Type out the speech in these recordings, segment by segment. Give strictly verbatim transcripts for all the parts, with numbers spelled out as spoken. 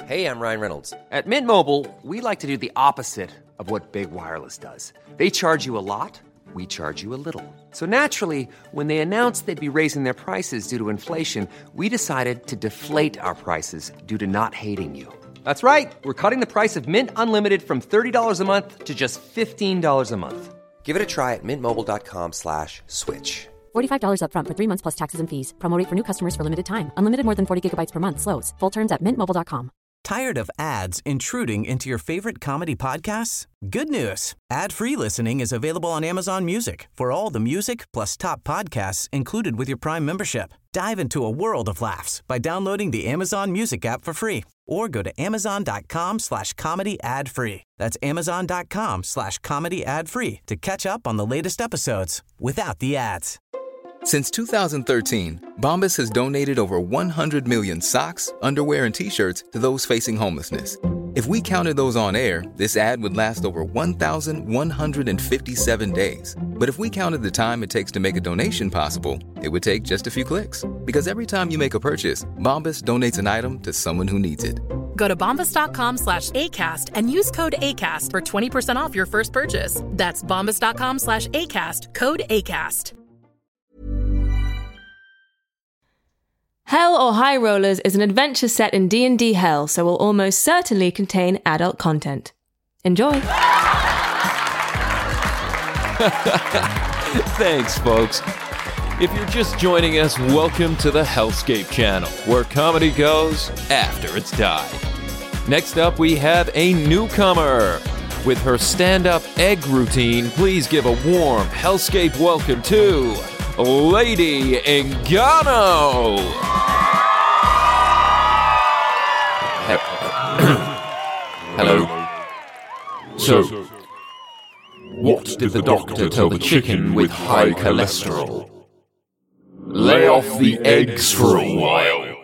Hey, I'm Ryan Reynolds. At Mint Mobile, we like to do the opposite of what Big Wireless does. They charge you a lot, we charge you a little. So naturally, when they announced they'd be raising their prices due to inflation, we decided to deflate our prices due to not hating you. That's right. We're cutting the price of Mint Unlimited from thirty dollars a month to just fifteen dollars a month. Give it a try at mintmobile.com slash switch. forty-five dollars up front for three months plus taxes and fees. Promo rate for new customers for limited time. Unlimited more than forty gigabytes per month. Slows full terms at mint mobile dot com. Tired of ads intruding into your favorite comedy podcasts? Good news. Ad-free listening is available on Amazon Music for all the music plus top podcasts included with your Prime membership. Dive into a world of laughs by downloading the Amazon Music app for free or go to amazon.com slash comedy ad free. That's amazon.com slash comedy ad free to catch up on the latest episodes without the ads. Since two thousand thirteen, Bombas has donated over one hundred million socks, underwear, and T-shirts to those facing homelessness. If we counted those on air, this ad would last over one thousand one hundred fifty-seven days. But if we counted the time it takes to make a donation possible, it would take just a few clicks. Because every time you make a purchase, Bombas donates an item to someone who needs it. Go to bombas.com slash ACAST and use code ACAST for twenty percent off your first purchase. That's bombas.com slash ACAST, code ACAST. Hell or High Rollers is an adventure set in D and D Hell, so will almost certainly contain adult content. Enjoy! Thanks, folks. If you're just joining us, welcome to the Hellscape channel, where comedy goes after it's died. Next up, we have a newcomer. With her stand-up egg routine, please give a warm Hellscape welcome to Lady Engano! Hello. So, what did the doctor tell the chicken with high cholesterol? Lay off the eggs for a while.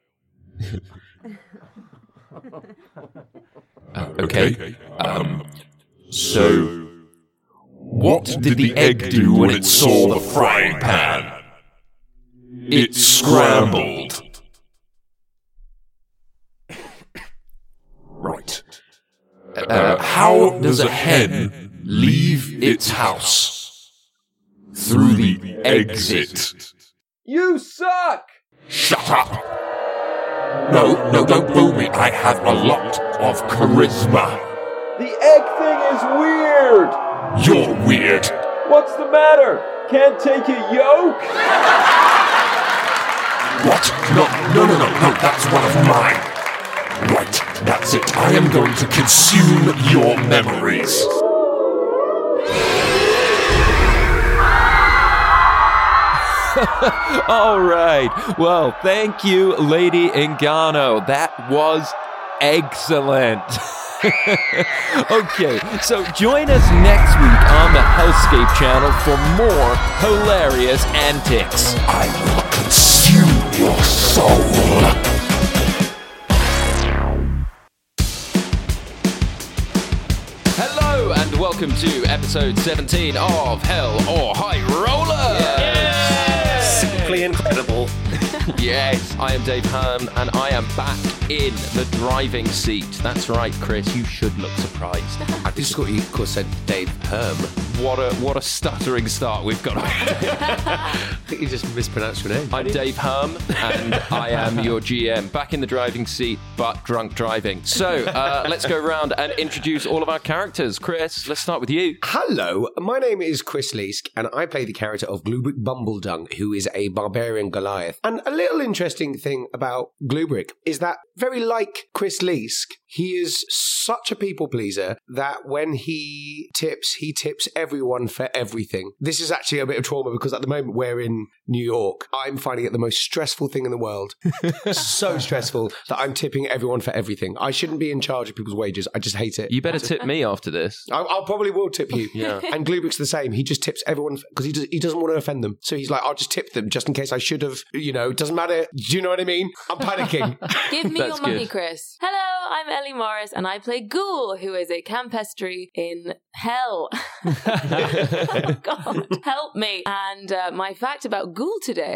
uh, okay. Um, so, what did the egg do when it saw the frying pan? It scrambled. Right. Uh, how does a hen leave its house? Through the exit. You suck! Shut up! No, no, don't boo me. I have a lot of charisma. The egg thing is weird! You're weird. What's the matter? Can't take a yolk? What? No, no, no, no, no, that's one of mine. Right, that's it. I am going to consume your memories. All right. Well, thank you, Lady Engano. That was excellent. Okay, so join us next week on the Hellscape channel for more hilarious antics. I will consume your soul. Hello and welcome to episode seventeen of Hell or High Rollers. Yeah. Simply incredible. Yes, I am Dave Herm and I am back in the driving seat. That's right, Chris, you should look surprised. I just thought you could have said Dave Herm. What a what a stuttering start we've got. I think you just mispronounced your name. I'm Dave Herm and I am your G M. Back in the driving seat, but drunk driving. So uh, let's go around and introduce all of our characters. Chris, let's start with you. Hello, my name is Chris Leask and I play the character of Glubrick Bumbledung, who is a barbarian Goliath. And a little interesting thing about Glubrick is that, very like Chris Leask, he is such a people pleaser that when he tips, he tips everyone for everything. This is actually a bit of trauma because at the moment we're in New York. I'm finding it the most stressful thing in the world. So stressful that I'm tipping everyone for everything. I shouldn't be in charge of people's wages. I just hate it. You better tip me after this. I I'll probably will tip you. Yeah. And Glubrick's the same. He just tips everyone because he, does, he doesn't want to offend them. So he's like, I'll just tip them just in case I should have, you know, it doesn't matter. Do you know what I mean? I'm panicking. Give me That's your money, good. Chris. Hello, I'm Ellie Morris, and I play Ghoul, who is a campestry in hell. Oh, God, help me. And uh, my fact about Ghoul today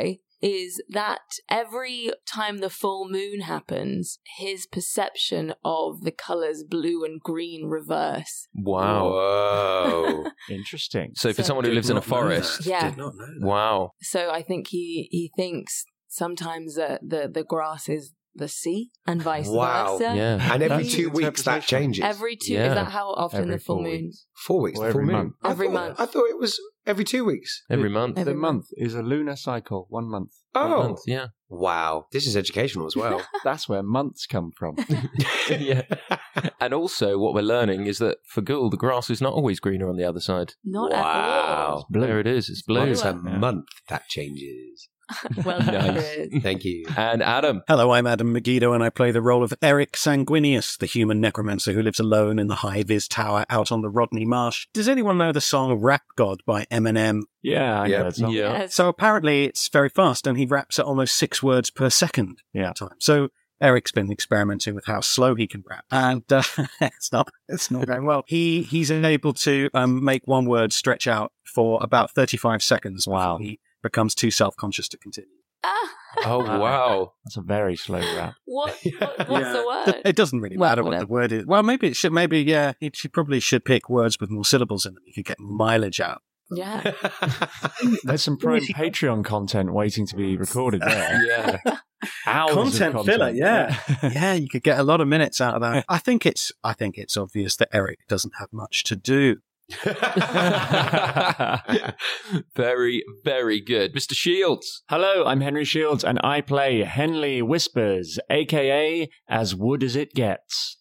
is that every time the full moon happens, his perception of the colours blue and green reverse. Wow. Whoa. Interesting. So for So- someone who Did lives in a not know forest. that. Yeah. Did not know that. Wow. So I think he, he thinks sometimes that the, the grass is the sea and vice Wow. versa. Yeah. And every That's two an weeks that interpretation. changes. Every two, Yeah. is that how often Every the full four moon? weeks. Four weeks, Or the full every moon. month. I Every thought- month. I thought it was every two weeks. Every month. Every The month is a lunar cycle, one month. One Oh, month, yeah. wow. This is educational as well. That's where months come from. yeah. And also, what we're learning is that for Ghoul, the grass is not always greener on the other side. Not Wow. at There it is. It's blue. Once a Yeah. month that changes. all. Well done, Nice. Chris. Thank you. And Adam. Hello, I'm Adam Megiddo, and I play the role of Eric Sanguinius, the human necromancer who lives alone in the high-vis tower out on the Rodney Marsh. Does anyone know the song Rap God by Eminem? Yeah, I Yeah. know that song. Yeah. Yes. So apparently it's very fast, and he raps at almost six words per second Yeah. at a time. So Eric's been experimenting with how slow he can rap, and uh, it's not it's not going well. He he's able to um, make one word stretch out for about thirty-five seconds. Wow. Before he becomes too self-conscious to continue. Ah, Oh, wow. That's a very slow rap. what, what, what's the word? Th- It doesn't really Well, matter what the whatever. word is. Well, maybe it should. Maybe yeah, he, she probably should pick words with more syllables in them. You could get mileage out. Yeah. There's some prime Patreon content waiting to be recorded there. Yeah. Hours of Content content. filler, yeah. yeah, you could get a lot of minutes out of that. I think it's I think it's obvious that Eric doesn't have much to do. Very, very good. Mister Shields. Hello, I'm Henry Shields, and I play Henley Whispers, aka As Wood as It Gets.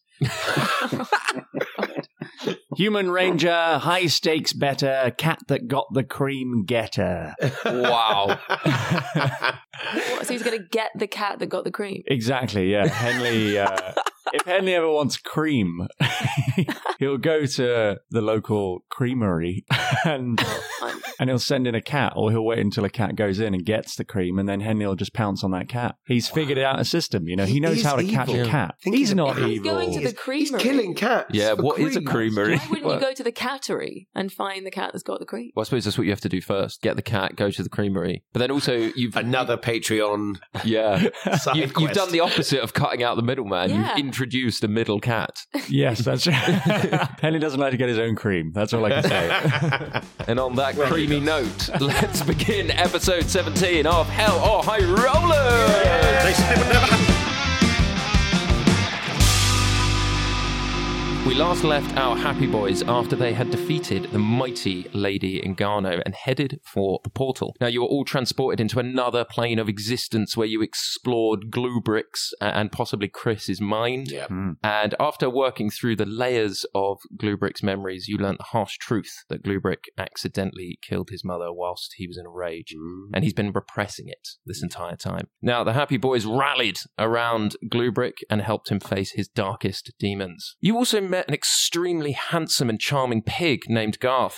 Human Ranger, high stakes better, cat that got the cream getter. Wow. What, so he's going to get the cat that got the cream? Exactly, yeah. Henley, uh, if Henley ever wants cream, he'll go to the local creamery and and he'll send in a cat, or he'll wait until a cat goes in and gets the cream, and then Henley will just pounce on that cat. He's figured out a system, you know. He, He knows is how to catch evil. a cat. Think He's of- not He's evil. going to the He's creamery. killing cats. Yeah, for what is a cream. creamery? Why wouldn't Well- you go to the cattery and find the cat that's got the cream? Well, I suppose that's what you have to do first. Get the cat, go to the creamery. But then also, you've... Another Patreon. Yeah. side You've, you've quest. done the opposite of cutting out the middleman. Yeah. You've introduced a middle cat. Yes, that's right. Henley doesn't like to get his own cream. That's all I can say. And on that creamy note, let's begin episode seventeen of Hell or High Rollers! They said it would never happen. We last left our happy boys after they had defeated the mighty Lady Ingano and headed for the portal. Now, you were all transported into another plane of existence where you explored Gluebrick's uh, and possibly Chris's mind. Yeah. And after working through the layers of Gluebrick's memories, you learnt the harsh truth that Gluebrick accidentally killed his mother whilst he was in a rage. And he's been repressing it this entire time. Now, the happy boys rallied around Gluebrick and helped him face his darkest demons. You also met an extremely handsome and charming pig named Garth,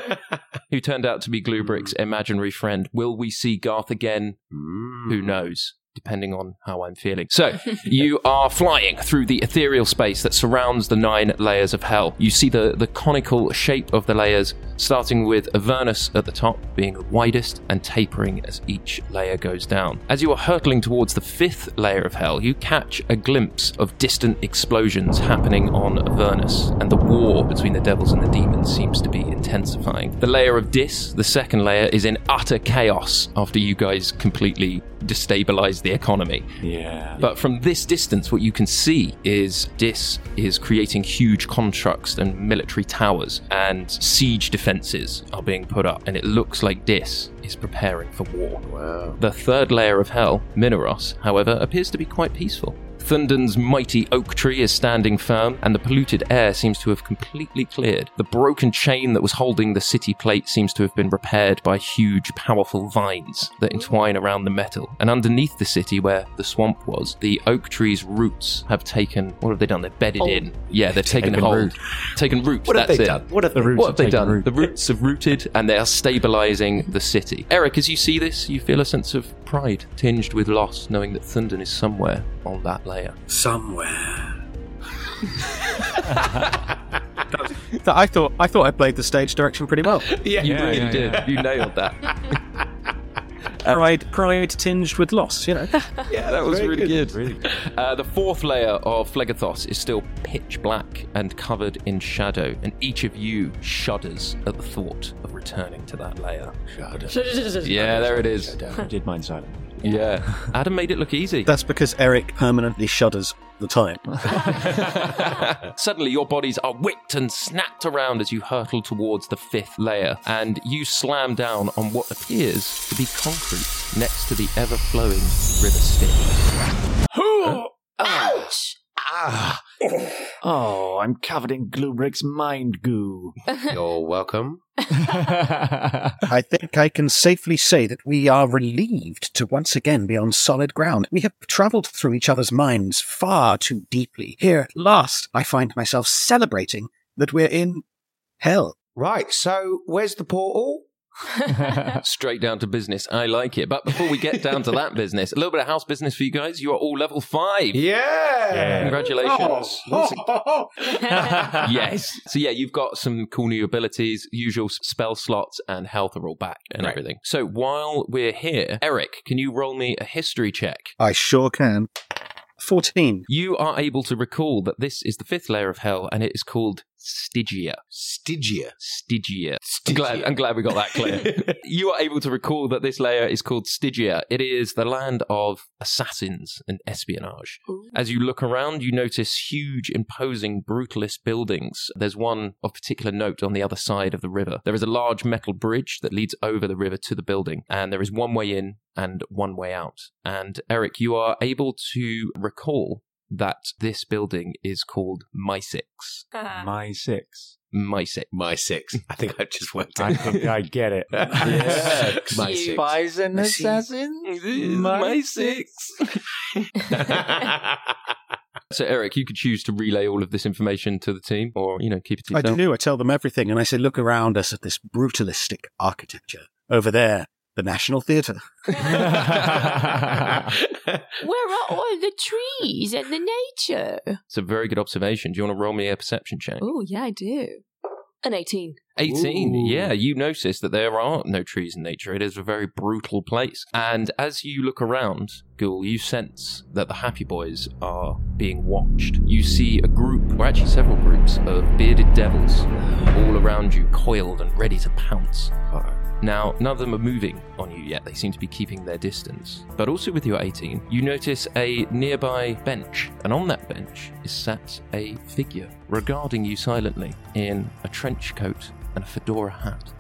who turned out to be Gluebrick's imaginary friend. Will we see Garth again? Who knows? Depending on how I'm feeling. So, you are flying through the ethereal space that surrounds the nine layers of hell. You see the, the conical shape of the layers, starting with Avernus at the top, being the widest, and tapering as each layer goes down. As you are hurtling towards the fifth layer of hell, you catch a glimpse of distant explosions happening on Avernus, and the war between the devils and the demons seems to be intensifying. The layer of Dis, the second layer, is in utter chaos after you guys completely destabilize the economy. Yeah. But from this distance, what you can see is Dis is creating huge constructs and military towers, and siege defenses are being put up, and it looks like Dis is preparing for war. Wow. The third layer of hell, Minoros, however, appears to be quite peaceful. Thunden's mighty oak tree is standing firm, and the polluted air seems to have completely cleared. The broken chain that was holding the city plate seems to have been repaired by huge, powerful vines that entwine around the metal. And underneath the city, where the swamp was, the oak tree's roots have taken... What have they done? They've bedded Hold. in. Yeah, they've taken, Taken hold. root. Taken root. What have That's they it. done? What have The they roots What have have they taken done? root. The roots have rooted, and they are stabilizing the city. Eric, as you see this, you feel a sense of pride tinged with loss, knowing that Thunden is somewhere on that layer. Somewhere. That- I thought I thought I played the stage direction pretty well. Yeah, You Yeah, really yeah, did. yeah. You nailed that. pride, pride tinged with loss, you know. Yeah, that was Very really good. good. Really good. Uh, the fourth layer of Phlegethos is still pitch black and covered in shadow, and each of you shudders at the thought of returning to that layer. Yeah, there it is. I did mine silently. Yeah. Adam made it look easy. That's because Eric permanently shudders the time. Suddenly, your bodies are whipped and snapped around as you hurtle towards the fifth layer, and you slam down on what appears to be concrete next to the ever-flowing river Styx. Oh. Ouch! Ah, Oh, I'm covered in Gluebrick's mind goo. you're welcome. I think I can safely say that we are relieved to once again be on solid ground. We have travelled through each other's minds far too deeply. Here, at last, I find myself celebrating that we're in hell. Right, so where's the portal? Straight down to business. I like it. But before we get down to that business, a little bit of house business for you guys. You are all level five. Yeah! Congratulations. Oh. Yes. So yeah, you've got some cool new abilities. Usual spell slots and health are all back and Right. everything. So while we're here, Eric, can you roll me a history check? I sure can. fourteen. You are able to recall that this is the fifth layer of hell, and it is called Stygia. Stygia. Stygia. I'm glad, I'm glad we got that clear. You are able to recall that this layer is called Stygia. It is the land of assassins and espionage. Ooh. As you look around, you notice huge, imposing, brutalist buildings. There's one of particular note on the other side of the river. There is a large metal bridge that leads over the river to the building, and there is one way in and one way out. And Eric, you are able to recall that this building is called Mysix. My six. Mysix. My six. I think I just worked I it think I get it. Yeah. My Cute. six. Spies and I see. assassins? Mysix. So, Eric, you could choose to relay all of this information to the team, or, you know, keep it to I yourself. do. I tell them everything, and I say, look around us at this brutalistic architecture. Over there, the National Theatre. Where are all the trees and the nature? It's a very good observation. Do you want to roll me a perception check? Oh, yeah, I do. An eighteen. eighteen. Ooh. Yeah, you notice that there are no trees in nature. It is a very brutal place. And as you look around, Ghoul, you sense that the Happy Boys are being watched. You see a group, or actually several groups, of bearded devils all around you, coiled and ready to pounce. Now, none of them are moving on you yet. They seem to be keeping their distance. But also with your eighteen, you notice a nearby bench. And on that bench is sat a figure regarding you silently in a trench coat and a fedora hat.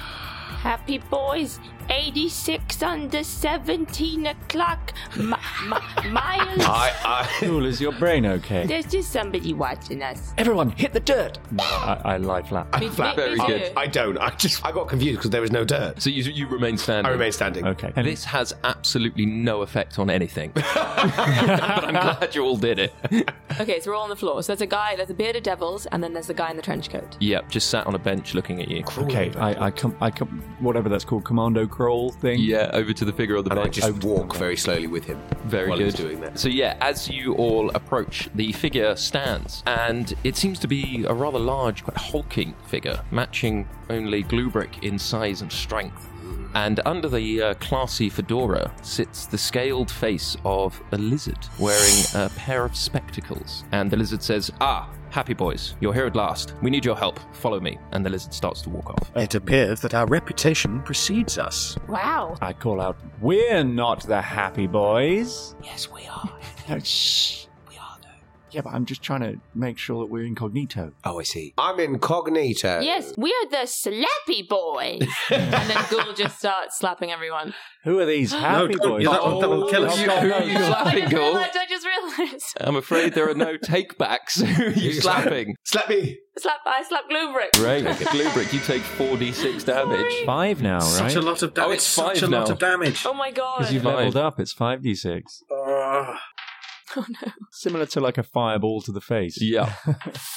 Happy boys, eighty-six under seventeen o'clock. M- m- miles. I, I, Cool, is your brain okay? There's just somebody watching us. Everyone, hit the dirt! No, I, I lie flat. Me- flat. me- Very me good. too. I don't. I just I got confused because there was no dirt. So you, you remain standing. I remain standing. Okay. And this has absolutely no effect on anything. But I'm glad you all did it. Okay, so we're all on the floor. So there's a guy, there's a bearded devils, and then there's the guy in the trench coat. Yep, just sat on a bench looking at you. Okay, I, I come, I come, whatever that's called, commando crawl thing. Yeah, over to the figure on the And I bench. just walk very slowly with him. Very while good. he's doing that. So yeah, as you all approach, the figure stands, and it seems to be a rather large, quite hulking figure, matching only Gluebrick in size and strength. And under the uh, classy fedora sits the scaled face of a lizard wearing a pair of spectacles. And the lizard says, "Ah, Happy Boys, you're here at last. We need your help. Follow me." And the lizard starts to walk off. It appears that our reputation precedes us. Wow. I call out, we're not the Happy Boys. Yes, we are. No, shh. We are, though. Yeah, but I'm just trying to make sure that we're incognito. Oh, I see. I'm incognito. Yes, we are the Slappy Boys. And then Ghoul just starts slapping everyone. Who are these Happy don't- Boys? yeah, that will- that will kill us. Who are you I slapping, just Ghoul? realised, I just realised. I'm afraid there are no takebacks. Who are you slapping? Slap me. Slap, I slap Gluebrick. Great. Gluebrick, you take four d six damage. Five now, right? Such a lot of damage. Oh, it's such five a lot now. of damage. Oh my god. Because you've Five. leveled up, it's five d six. Uh, Oh no. Similar to like a fireball to the face. Yeah.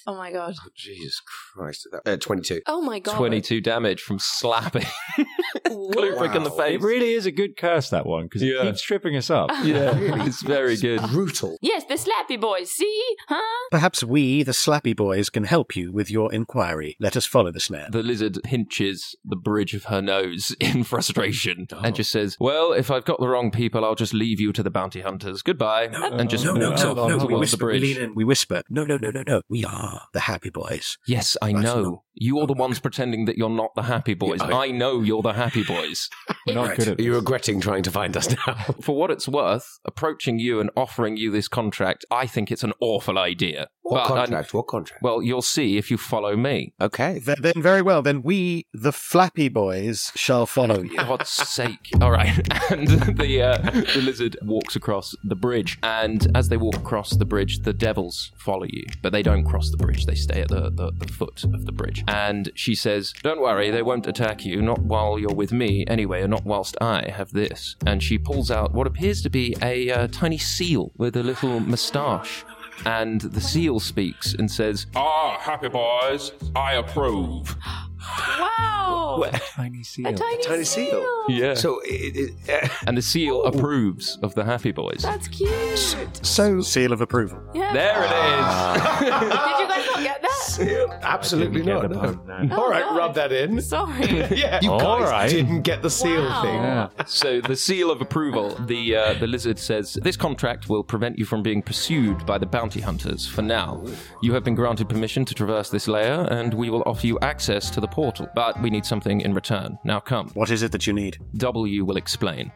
Oh my god. Oh, Jesus Christ. Uh, twenty-two. Oh my god. twenty-two damage from slapping Glubrick Wow. in the face. It really is a good curse, that one, because Yeah. it keeps tripping us up. Yeah, it's very good. Brutal. Yes, the slappy boys, see? Huh? Perhaps we, the Slappy Boys, can help you with your inquiry. Let us follow the snare. The lizard pinches the bridge of her nose in frustration and just says, well, if I've got the wrong people, I'll just leave you to the bounty hunters. Goodbye. and just no, no, walks no, off no, towards we the whisper, we bridge. lean in, we whisper, no, no, no, no, no, we are the Happy Boys. Yes, I That's know. not- You're the ones pretending that you're not the Happy Boys. Yeah, I- I know you're the Happy Boys. We're not Right. good at Are you this. regretting trying to find us now? For what it's worth, approaching you and offering you this contract, I think it's an awful idea. What But I'm- contract? What contract? well, you'll see if you follow me. Okay. Th- Then very well, then we, the Flappy Boys, shall follow you. God's sake. All right. And the, uh, the lizard walks across the bridge. And as they walk across the bridge, the devils follow you. But they don't cross the bridge. They stay at the, the, the foot of the bridge. And she says, don't worry, they won't attack you. Not while you're with me, anyway, or not whilst I have this. And she pulls out what appears to be a uh, tiny seal with a little moustache. And the seal speaks and says, Ah, happy boys, I approve. Wow! Tiny seal. A tiny, Tiny seal. yeah. So, it, it, uh, And the seal approves of the Happy Boys. That's cute. So, seal of approval. Yeah. There it Ah. is. Did you guys not get that? absolutely Get not. the No. pun, no. All right, God. rub that in. Sorry. Yeah, you All guys right. didn't get the seal Wow. thing. Yeah. So the seal of approval, the uh, the lizard says, this contract will prevent you from being pursued by the bounty hunters for now. You have been granted permission to traverse this layer, and we will offer you access to the portal. But we need something in return. Now come. What is it that you need? W will explain.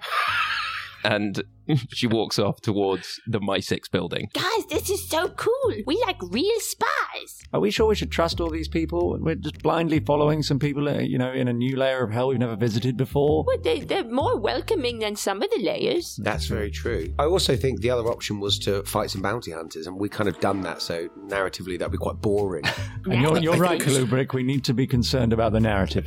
And she walks off towards the My Six building. Guys, this is so cool. We like real spies. Are we sure we should trust all these people? We're just blindly following some people, uh, you know, in a new layer of hell we've never visited before. Well, they, they're more welcoming than some of the layers. That's very true. I also think the other option was to fight some bounty hunters, and we kind of done that, so narratively that'd be quite boring. And you're, you're right, Kalubrick. We need to be concerned about the narrative.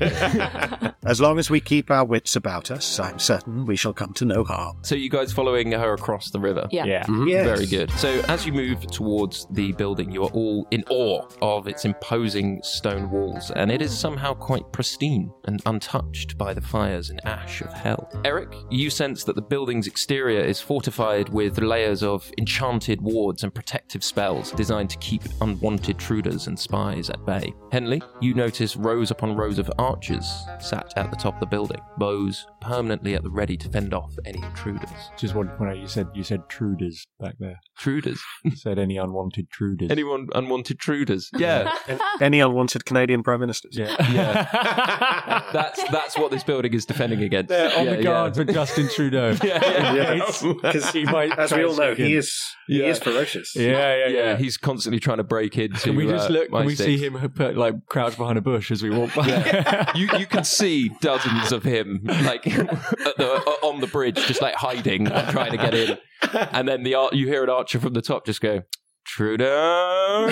As long as we keep our wits about us, I'm certain we shall come to no harm. So you guys following her across the river? Yeah. Yeah. Yes. Very good. So as you move towards the building, you are all in awe of its imposing stone walls, and it is somehow quite pristine and untouched by the fires and ash of hell. Eric, you sense that the building's exterior is fortified with layers of enchanted wards and protective spells designed to keep unwanted intruders and spies at bay. Henley, you notice rows upon rows of archers sat at the top of the building, bows permanently at the ready to fend off any intruders. Just wanted to point out, you said you said truders back there. Truders? You said any unwanted truders. Anyone unwanted truders? Yeah. Any unwanted Canadian Prime Ministers? Yeah. Yeah. that's that's what this building is defending against. They're on Yeah, the guard yeah. for Justin Trudeau. Yeah, yeah. Because he might as we all know, try he and- is he Yeah. is ferocious. Yeah, yeah, yeah. Yeah, he's constantly trying to break into. Can we just uh, look? my Can we six. see him put, like crouch behind a bush as we walk by? you you can see dozens of him like at the, on the bridge, just like hiding and trying to get in. And then the ar- you hear an archer from the top just go, Trudeau.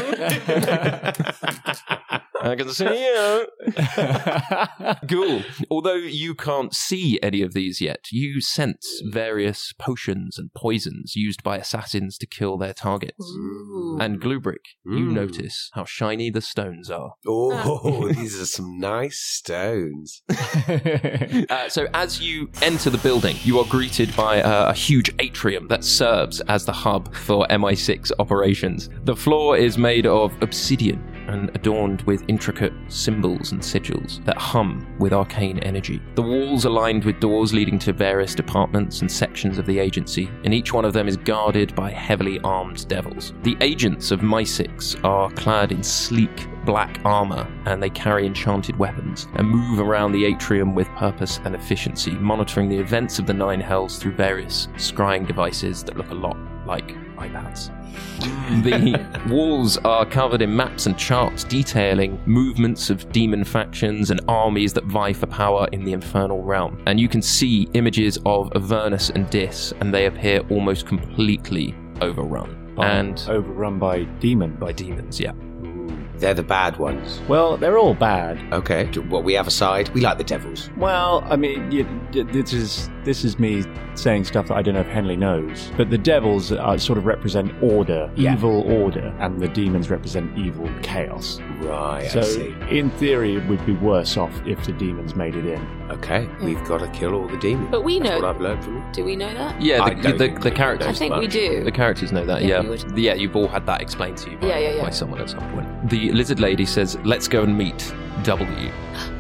I can see you. Cool. Although you can't see any of these yet, you sense various potions and poisons used by assassins to kill their targets. Ooh. And Glubrick, you Mm. notice how shiny the stones are. Oh, these are some nice stones. Uh, so as you enter the building, you are greeted by uh, a huge atrium that serves as the hub for M I six operations. The floor is made of obsidian and adorned with intricate symbols and sigils that hum with arcane energy. The walls are lined with doors leading to various departments and sections of the agency, and each one of them is guarded by heavily armed devils. The agents of My Six are clad in sleek black armor, and they carry enchanted weapons and move around the atrium with purpose and efficiency, monitoring the events of the Nine Hells through various scrying devices that look a lot like iPads. The walls are covered in maps and charts detailing movements of demon factions and armies that vie for power in the infernal realm. And you can see images of Avernus and Dis, and they appear almost completely overrun. By- and overrun by demon. by demons, yeah. They're the bad ones. Well, they're all bad. Okay. Well, we have a side. We like the devils. Well, I mean, you, this is this is me saying stuff that I don't know if Henley knows. But the devils are, sort of represent order, Yeah. evil order, and the demons represent evil chaos. Right, So, I see. in theory, it would be worse off if the demons made it in. Okay, we've got to kill all the demons. But we That's know. what I've learned from you. Do we know that? Yeah, I the, don't the, think the we characters. I think we do. The characters know that, Yeah, yeah. we would. Yeah, you've all had that explained to you by, Yeah, yeah, yeah. by someone at some point. The lizard lady says, let's go and meet W.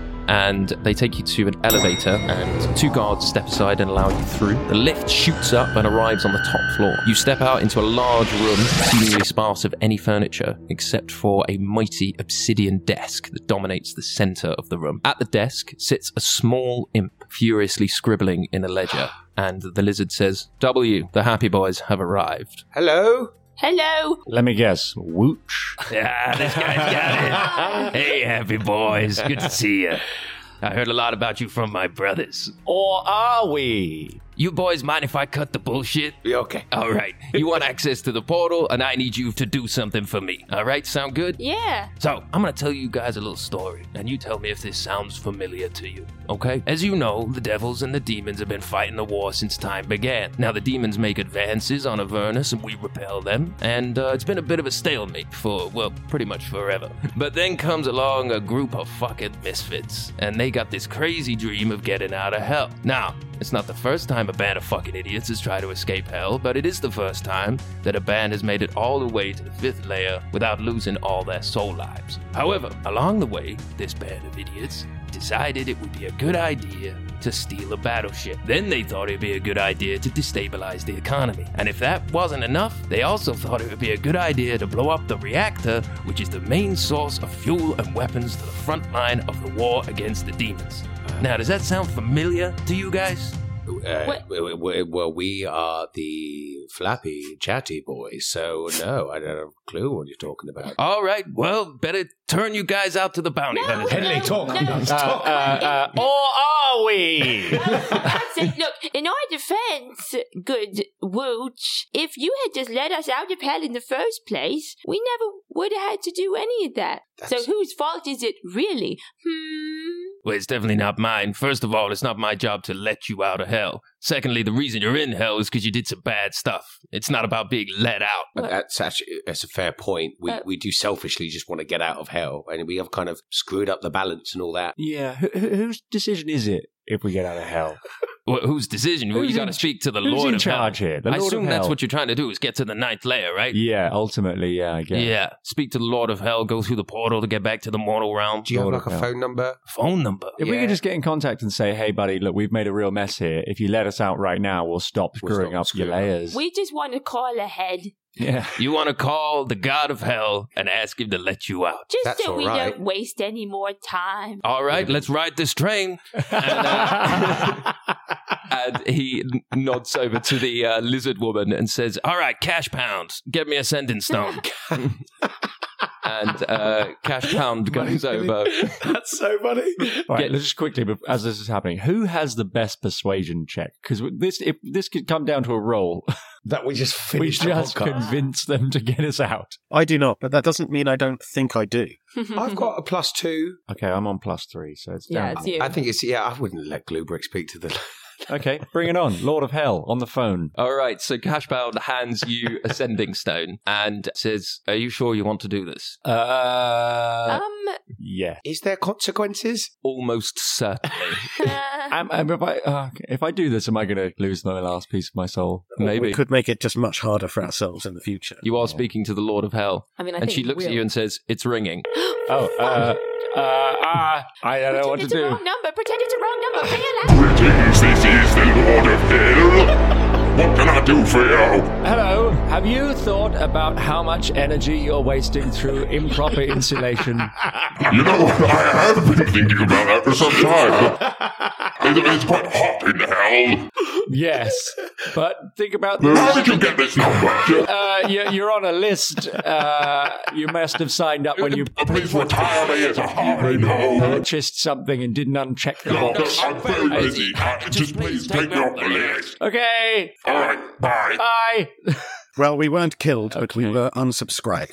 And they take you to an elevator, and two guards step aside and allow you through. The lift shoots up and arrives on the top floor. You step out into a large room, seemingly sparse of any furniture, except for a mighty obsidian desk that dominates the center of the room. At the desk sits a small imp, furiously scribbling in a ledger. And the lizard says, W, the happy boys have arrived. Hello? Hello. Let me guess. Wooch? Yeah, this guy's got it. Hey, happy boys. Good to see you. I heard a lot about you from my brothers. Or are we? You boys mind if I cut the bullshit? Yeah, okay. All right. You want access to the portal, and I need you to do something for me. All right? Sound good? Yeah. So, I'm going to tell you guys a little story, and you tell me if this sounds familiar to you, okay? As you know, the devils and the demons have been fighting the war since time began. Now, the demons make advances on Avernus, and we repel them, and uh, it's been a bit of a stalemate for, well, pretty much forever. But then comes along a group of fucking misfits, and they got this crazy dream of getting out of hell. Now, it's not the first time a band of fucking idiots has tried to escape hell, but it is the first time that a band has made it all the way to the fifth layer without losing all their soul lives. However, along the way, this band of idiots decided it would be a good idea to steal a battleship. Then they thought it'd be a good idea to destabilize the economy. And if that wasn't enough, they also thought it would be a good idea to blow up the reactor, which is the main source of fuel and weapons to the front line of the war against the demons. Now, does that sound familiar to you guys? Uh, w- w- well, we are the flappy, chatty boys, so no, I don't have a clue what you're talking about. All right, well, better turn you guys out to the bounty hunters. Henley, talk. No. talk. Uh, uh, uh, or are we? That's it. Look, in our defense, good Wooch, if you had just let us out of hell in the first place, we never would have had to do any of that. That's- So whose fault is it really? Hmm. Well, it's definitely not mine. First of all, it's not my job to let you out of hell. Secondly, the reason you're in hell is because you did some bad stuff. It's not about being let out. But That's actually that's a fair point. We Uh, we do selfishly just want to get out of hell, and we have kind of screwed up the balance and all that. Yeah, who, who- whose decision is it if we get out of hell? Well, whose decision? Well, Who's you got to in- speak to the who's Lord in of charge Hell. here? The I Lord of assume that's Hell. what you're trying to do is get to the ninth layer, right? Yeah, ultimately, yeah, I guess. Yeah. Speak to the Lord of Hell, go through the portal to get back to the mortal realm. Do you have Lord like of a hell. phone number? Phone number. If we Yeah. could just get in contact and say, hey, buddy, look, we've made a real mess here. If you let us out right now, we'll stop We'll screwing stop up your screwing up. layers. We just want to call ahead. Yeah. You want to call the God of Hell and ask him to let you out. Just That's so all we right. don't waste any more time. All right, let's ride this train. And, uh, and he n- nods over to the uh, lizard woman and says, all right, Cash Pound, get me a sending stone. And uh, Cash Pound goes over. That's so funny. All right, Get- let's just quickly, bef- as this is happening, who has the best persuasion check? Because this, if this could come down to a roll, That we just we finished the just podcast. convince them to get us out. I do not, but that doesn't mean I don't think I do. I've got a plus two. Okay, I'm on plus three, so it's Yeah, down. it's you. I think it's, yeah, I wouldn't let Gluebrick speak to the... Okay, bring it on. Lord of Hell, on the phone. All right, so Cash Pound hands you a sending stone and says, are you sure you want to do this? Uh, Um, yeah. Is there consequences? Almost certainly. Am, am, if, I, uh, if I do this, am I going to lose my last piece of my soul? Maybe. We could make it just much harder for ourselves in the future. You are speaking to the Lord of Hell. I mean, I and think she looks at we'll- you and says, it's ringing. Oh, uh, uh, uh, I don't know what to pretend it's a do. wrong number. Pretend it's a wrong number. Pay it out. Greetings, this is the Lord of Hell. What can I do for you? Hello, have you thought about how much energy you're wasting through improper insulation? You know, I have been thinking about that for some time. It- It's quite hot in hell. Yes, but think about How did you get this number? Uh, you're, you're on a list. Uh, you must have signed up when you Please retire me as a hobby now. purchased something and didn't uncheck the box. I'm very busy. Uh, Just please take me off the list. Okay, All right, bye. bye. Well, we weren't killed, okay. but we were unsubscribed.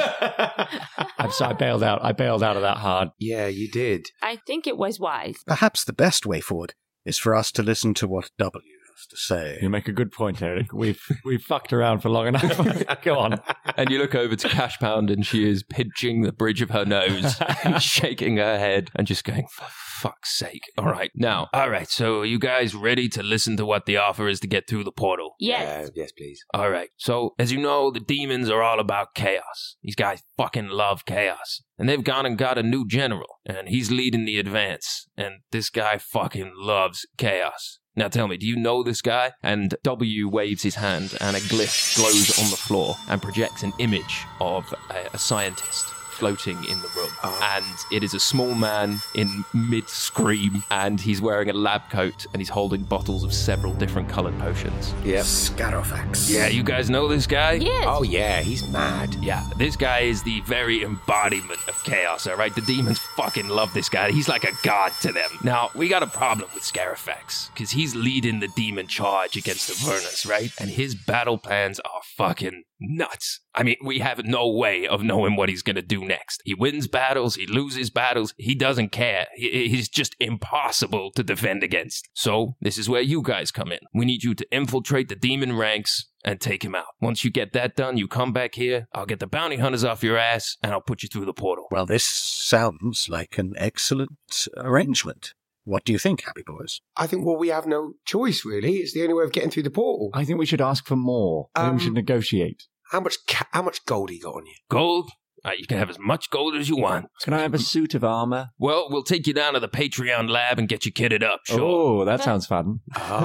I'm sorry, I bailed out. I bailed out of that hard. Yeah, you did. I think it was wise. Perhaps the best way forward is for us to listen to what W has to say. You make a good point, Eric. We've we've fucked around for long enough. Go on. And you look over to Cash Pound and she is pinching the bridge of her nose, shaking her head and just going, for fuck's sake. All right, now, all right, so are you guys ready to listen to what the offer is to get through the portal? Yes. Uh, yes, please. All right, so as you know, the demons are all about chaos. These guys fucking love chaos. And they've gone and got a new general, and he's leading the advance. And this guy fucking loves chaos. Now tell me, do you know this guy? And W waves his hand, and a glyph glows on the floor and projects an image of a, a scientist floating in the room. Oh. And it is a small man in mid-scream, and he's wearing a lab coat, and he's holding bottles of several different coloured potions. Yep. Scarofax. Yeah, you guys know this guy? Yes. Oh, yeah, he's mad. Yeah, this guy is the very embodiment of chaos, all right? The demons fucking love this guy. He's like a god to them. Now, we got a problem with Scarafax, because he's leading the demon charge against the Avernus, right? And his battle plans are fucking nuts. I mean, we have no way of knowing what he's going to do next. He wins battles, he loses battles, he doesn't care. He, he's just impossible to defend against. So, this is where you guys come in. We need you to infiltrate the demon ranks and take him out. Once you get that done, you come back here, I'll get the bounty hunters off your ass, and I'll put you through the portal. Well, this sounds like an excellent arrangement. What do you think, Happy Boys? I think, well, we have no choice, really. It's the only way of getting through the portal. I think we should ask for more. I Um, think we should negotiate. How much ca- How much gold you got on you? Gold? Uh, you can have as much gold as you want. Can I have a suit of armor? Well, we'll take you down to the Patreon lab and get you kitted up, sure. Oh, that sounds fun.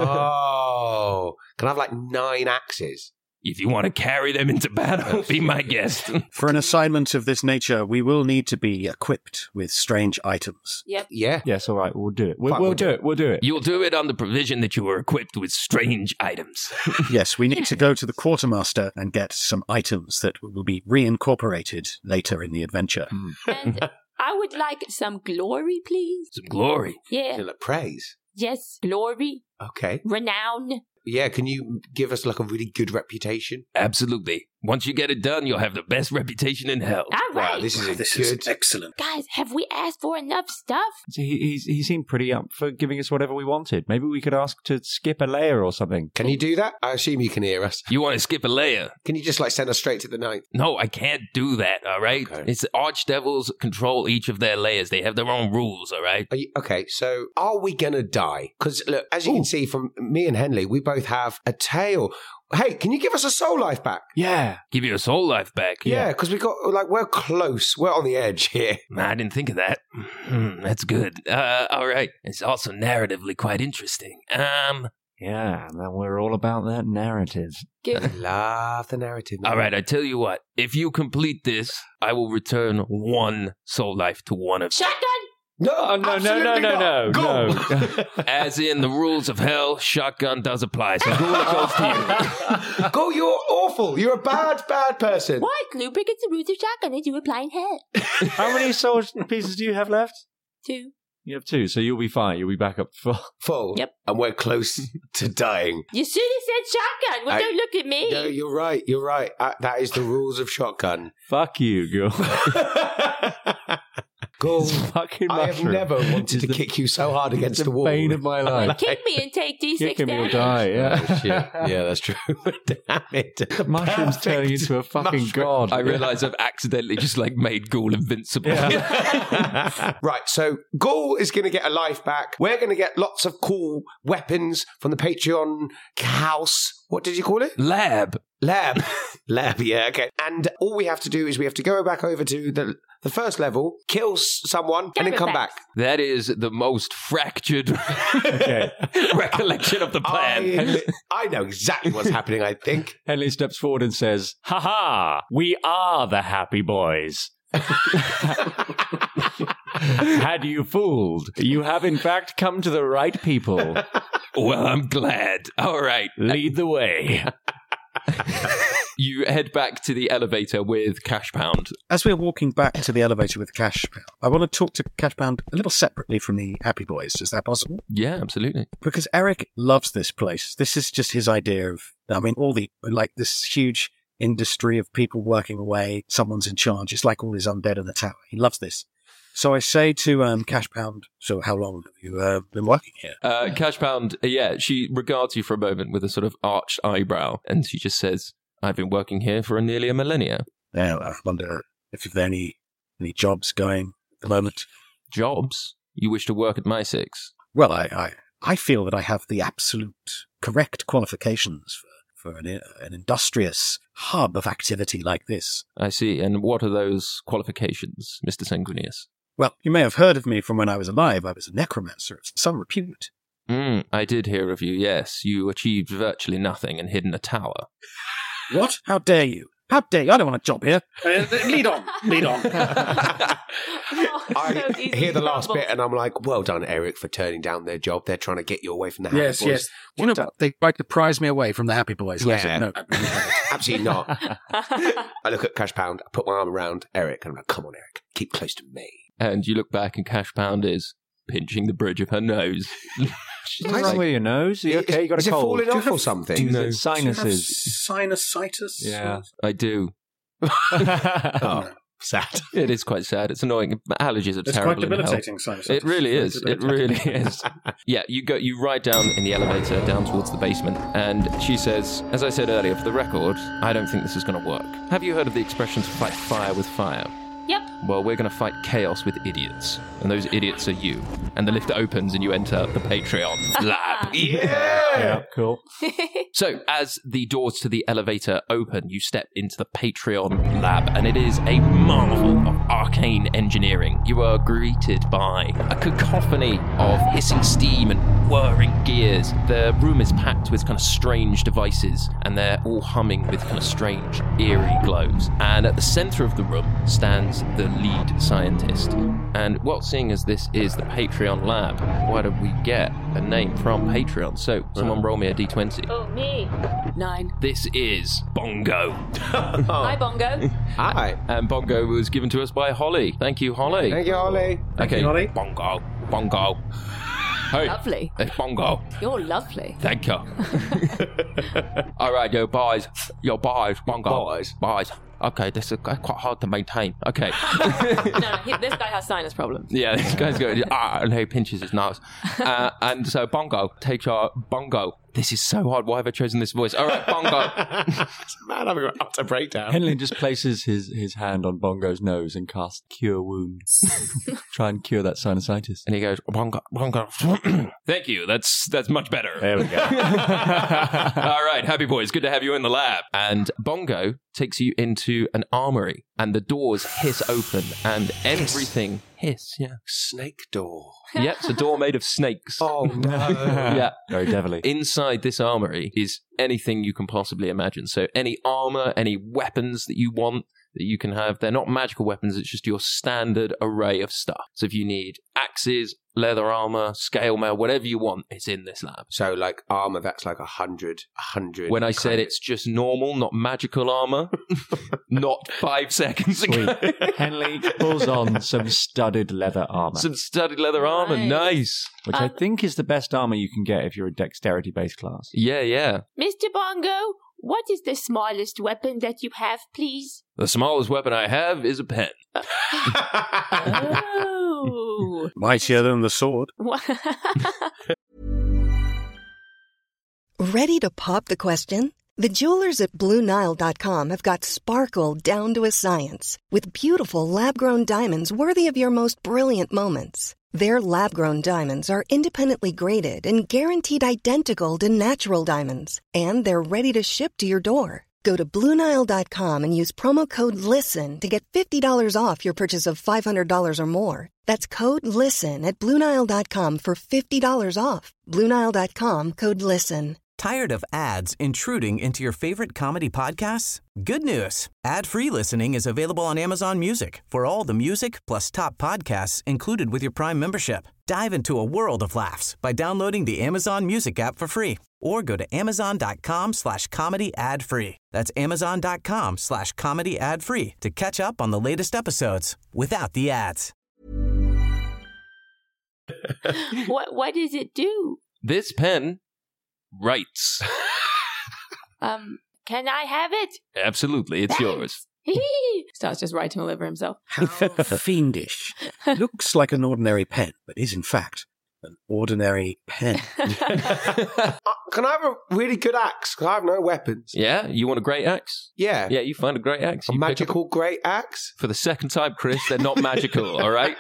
Oh. Can I have like nine axes? If you want to carry them into battle, be my guest. For an assignment of this nature, we will need to be equipped with strange items. Yep. Yeah. Yes, all right, we'll do it. We'll, Fine, we'll we'll do do it. We'll do it. You'll do it on the provision that you are equipped with strange items. Yes, we need to go to the quartermaster and get some items that will be reincorporated later in the adventure. And I would like some glory, please. Some glory. Yeah. Like praise? Yes, glory. Okay. Renown. Yeah, can you give us like a really good reputation? Absolutely. Once you get it done, you'll have the best reputation in hell. All right. Wow, this is a This good... is excellent. Guys, have we asked for enough stuff? So he, he's, he seemed pretty up for giving us whatever we wanted. Maybe we could ask to skip a layer or something. Can you do that? I assume you can hear us. You want to skip a layer? Can you just like send us straight to the ninth? No, I can't do that, all right? Okay. It's archdevils control each of their layers. They have their own rules, all right? Are you, okay, so are we going to die? Because look, as you Ooh. can see from me and Henley, we both have a tail. Hey, can you give us a soul life back? Yeah. Give your soul life back. Yeah, because we got, like, we're close. We're on the edge here. I didn't think of that. Hmm, that's good. Uh, all right. It's also narratively quite interesting. Um, Yeah, then we're all about that narrative. Give Love the narrative. all right, I tell you what. If you complete this, I will return one soul life to one of you. Shotgun! No, Oh, no, no, no, absolutely no, no, not. Go. no. As in the rules of hell, shotgun does apply. So Gula goes to you. Go, you're awful. You're a bad, bad person. What? Lubric gets the rules of shotgun and you apply in head. How many soul pieces do you have left? Two. You have two, so you'll be fine. You'll be back up full. Full. Yep. And we're close to dying. You should have said shotgun. Well, I- don't look at me. No, you're right. You're right. Uh, that is the rules of shotgun. Fuck you, girl. Go. It's fucking I have mushroom. never wanted It's to the- kick you so hard against It's the the wall. bane of my life. Kick me and take D six Kick him, you'll damage. die, yeah. Oh, shit. Yeah, that's true. Damn it. Mushrooms turning Perfect into a fucking mushroom. god. I realise I've accidentally just like made Ghoul invincible. Right, so Ghoul is going to get a life back. We're going to get lots of cool weapons from the Patreon house. What did you call it? Lab. Lab. Lab, yeah, okay. And all we have to do is we have to go back over to the the first level, kill s- someone, and then come back. That is the most fractured Okay. recollection of the plan. I, I know exactly what's happening, I think. Henley steps forward and says, "Ha ha! We are the happy boys." Had you fooled? You have in fact come to the right people. Well, I'm glad. All right. Lead the way. You head back to the elevator with Cash Pound. As we're walking back to the elevator with Cash Pound, I want to talk to Cash Pound a little separately from the Happy Boys. Is that possible? Yeah, absolutely. Because Eric loves this place. This is just his idea of I mean, all the, like this huge industry of people working away, someone's in charge. It's like all his undead in the tower. He loves this. So I say to um, Cash Pound, so how long have you uh, been working here? Uh, Cash Pound, yeah, she regards you for a moment with a sort of arched eyebrow, and she just says, I've been working here for nearly a millennia. Now, I wonder if there are any, any jobs going at the moment. Jobs? You wish to work at My Six? Well, I, I, I feel that I have the absolute correct qualifications for, for an, an industrious hub of activity like this. I see. And what are those qualifications, Mister Sanguinius? Well, you may have heard of me from when I was alive. I was a necromancer of some repute. Mm, I did hear of you, yes. You achieved virtually nothing and hid in a tower. What? How dare you? How dare you? I don't want a job here. Uh, lead on. Lead on. I hear the last bit and I'm like, well done, Eric, for turning down their job. They're trying to get you away from the Happy yes, Boys. Yes, yes. You know, but they tried to prize me away from the Happy Boys. Yeah. No. Absolutely not. I look at Cash Pound, I put my arm around Eric and I'm like, come on, Eric, keep close to me. And you look back and Cash Pound is pinching the bridge of her nose. What's wrong with your nose? Are you okay? You got is a cold? Is it falling off or something? Do you know Do sinuses? you have sinusitis? Yeah. I do. Oh, sad. It is quite sad. It's annoying. Allergies are It's terrible. quite debilitating, sinusitis. It really is. It really is. Yeah, you go. You ride down in the elevator down towards the basement, and she says, as I said earlier, for the record, I don't think this is going to work. Have you heard of the expression to fight fire with fire? Yep. Well, we're going to fight chaos with idiots. And those idiots are you. And the lift opens and you enter the Patreon lab. Yeah! Yeah, cool. So, as the doors to the elevator open, you step into the Patreon lab, and it is a marvel of arcane engineering. You are greeted by a cacophony of hissing steam and whirring gears. The room is packed with kind of strange devices, and they're all humming with kind of strange, eerie glows. And at the center of the room stands the lead scientist. And, well, seeing as this is the Patreon lab, why don't we get a name from Patreon? So, someone roll me a d twenty. Oh, me. Nine. This is Bongo. Hi, Bongo. Hi. And Bongo was given to us by Holly. Thank you, Holly. Thank you, Holly. Thank okay, you, Holly. Bongo. Bongo. Hey. Lovely. It's Bongo. You're lovely. Thank you. All right, yo, boys. Yo, boys. Bongo. Boys. Boys. Okay, this is quite hard to maintain. Okay. No, he, this guy has sinus problems. Yeah, this guy's good. Ah, and he pinches his nose. Uh, and so Bongo takes your Bongo. This is so hard. Why have I chosen this voice? All right, Bongo. Man, I'm about to break down. Henley just places his, his hand on Bongo's nose and casts Cure Wound. Try and cure that sinusitis. And he goes, Bongo, Bongo. Thank you. That's that's much better. There we go. All right, happy boys. Good to have you in the lab. And Bongo takes you into an armory, and the doors hiss open, and everything hiss. Yeah, snake door. Yeah, it's a door made of snakes. Oh no! Yeah, very devilly. Inside this armory is anything you can possibly imagine. So any armor, any weapons that you want that you can have. They're not magical weapons. It's just your standard array of stuff. So if you need axes, leather armor, scale mail, whatever you want, it's in this lab. So like armor that's like a hundred, a hundred. When I said it's just normal, not magical armor, not five seconds ago. Henley pulls on some studded leather armor. Some studded leather armor, Nice. nice. Which Um, I think is the best armor you can get if you're a dexterity-based class. Yeah, yeah. Mister Bongo, what is the smallest weapon that you have, please? The smallest weapon I have is a pen. Oh. Mightier than the sword. Ready to pop the question? The jewelers at Blue Nile dot com have got sparkle down to a science with beautiful lab-grown diamonds worthy of your most brilliant moments. Their lab-grown diamonds are independently graded and guaranteed identical to natural diamonds, and they're ready to ship to your door. Go to Blue Nile dot com and use promo code LISTEN to get fifty dollars off your purchase of five hundred dollars or more. That's code LISTEN at Blue Nile dot com for fifty dollars off. Blue Nile dot com, code LISTEN. Tired of ads intruding into your favorite comedy podcasts? Good news. Ad-free listening is available on Amazon Music for all the music plus top podcasts included with your Prime membership. Dive into a world of laughs by downloading the Amazon Music app for free or go to amazon.com slash comedy ad free. That's amazon.com slash comedy ad free to catch up on the latest episodes without the ads. What what does it do? This pen writes. Um, can I have it? Absolutely, it's yours. Starts just writing all over himself. How fiendish. Looks like an ordinary pen, but is in fact an ordinary pen. uh, can I have a really good axe? Because I have no weapons. Yeah? You want a great axe? Yeah. Yeah, you find a great axe. A You pick magical up- great axe? For the second time, Chris, they're not magical, all right?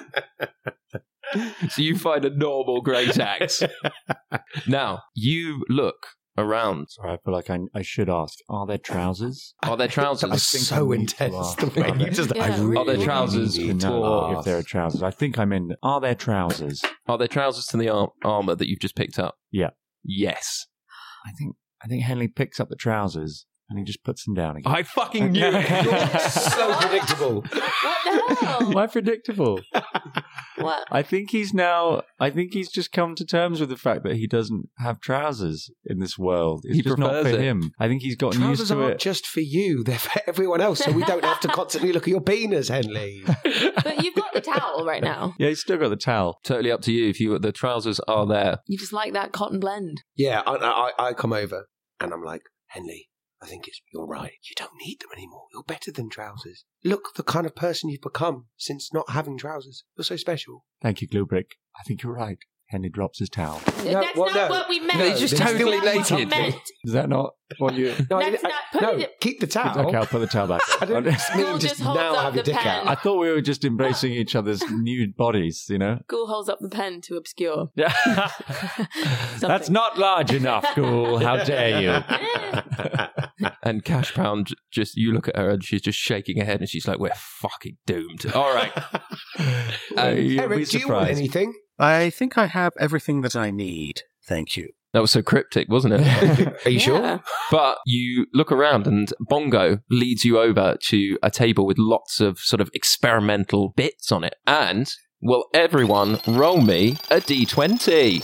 So you find a normal great axe. Now, you look around. Sorry, I feel like I, I should ask, are there trousers? Are there trousers? That was so intense. The way you just, Yeah. I really Are there trousers need to No, ask. if there are trousers. I think I'm in. Are there trousers? Are there trousers to the ar- armor that you've just picked up? Yeah. Yes. I think I think Henley picks up the trousers and he just puts them down again. I fucking knew it. So predictable. What the hell? Why predictable? What? I think he's now. I think he's just come to terms with the fact that he doesn't have trousers in this world. It's He just not prefers for it. him. I think he's gotten Trousers used to aren't it. just for you, they're for everyone else, so we don't have to constantly look at your penis, Henley. But you've got the towel right now. Yeah, he's still got the towel. Totally up to you. If you the trousers are there. You just like that cotton blend. Yeah, I, I, I come over and I'm like, Henley, I think it's you're right. You don't need them anymore. You're better than trousers. Look, the kind of person you've become since not having trousers. You're so special. Thank you, Gluebrick. I think you're right. Henley drops his towel. No, That's well, not no. what we meant. No, he's just That's totally not what we naked. meant. Is that not what you? No, I, That's I, not- put no it- keep the towel. Okay, I'll put the towel back. I don't mean School just just holds now up have your the dick pen. out. I thought we were just embracing each other's nude bodies, you know? Ghoul holds up the pen to obscure. Yeah. That's not large enough, Ghoul. How dare you? And Cash Pound just you look at her and she's just shaking her head and she's like, we're fucking doomed. All right. Uh, you'll Eric, be do you want surprised. anything? I think I have everything that I need. Thank you. That was so cryptic, wasn't it? Are you sure? Yeah. But you look around and Bongo leads you over to a table with lots of sort of experimental bits on it. And will everyone roll me a d twenty?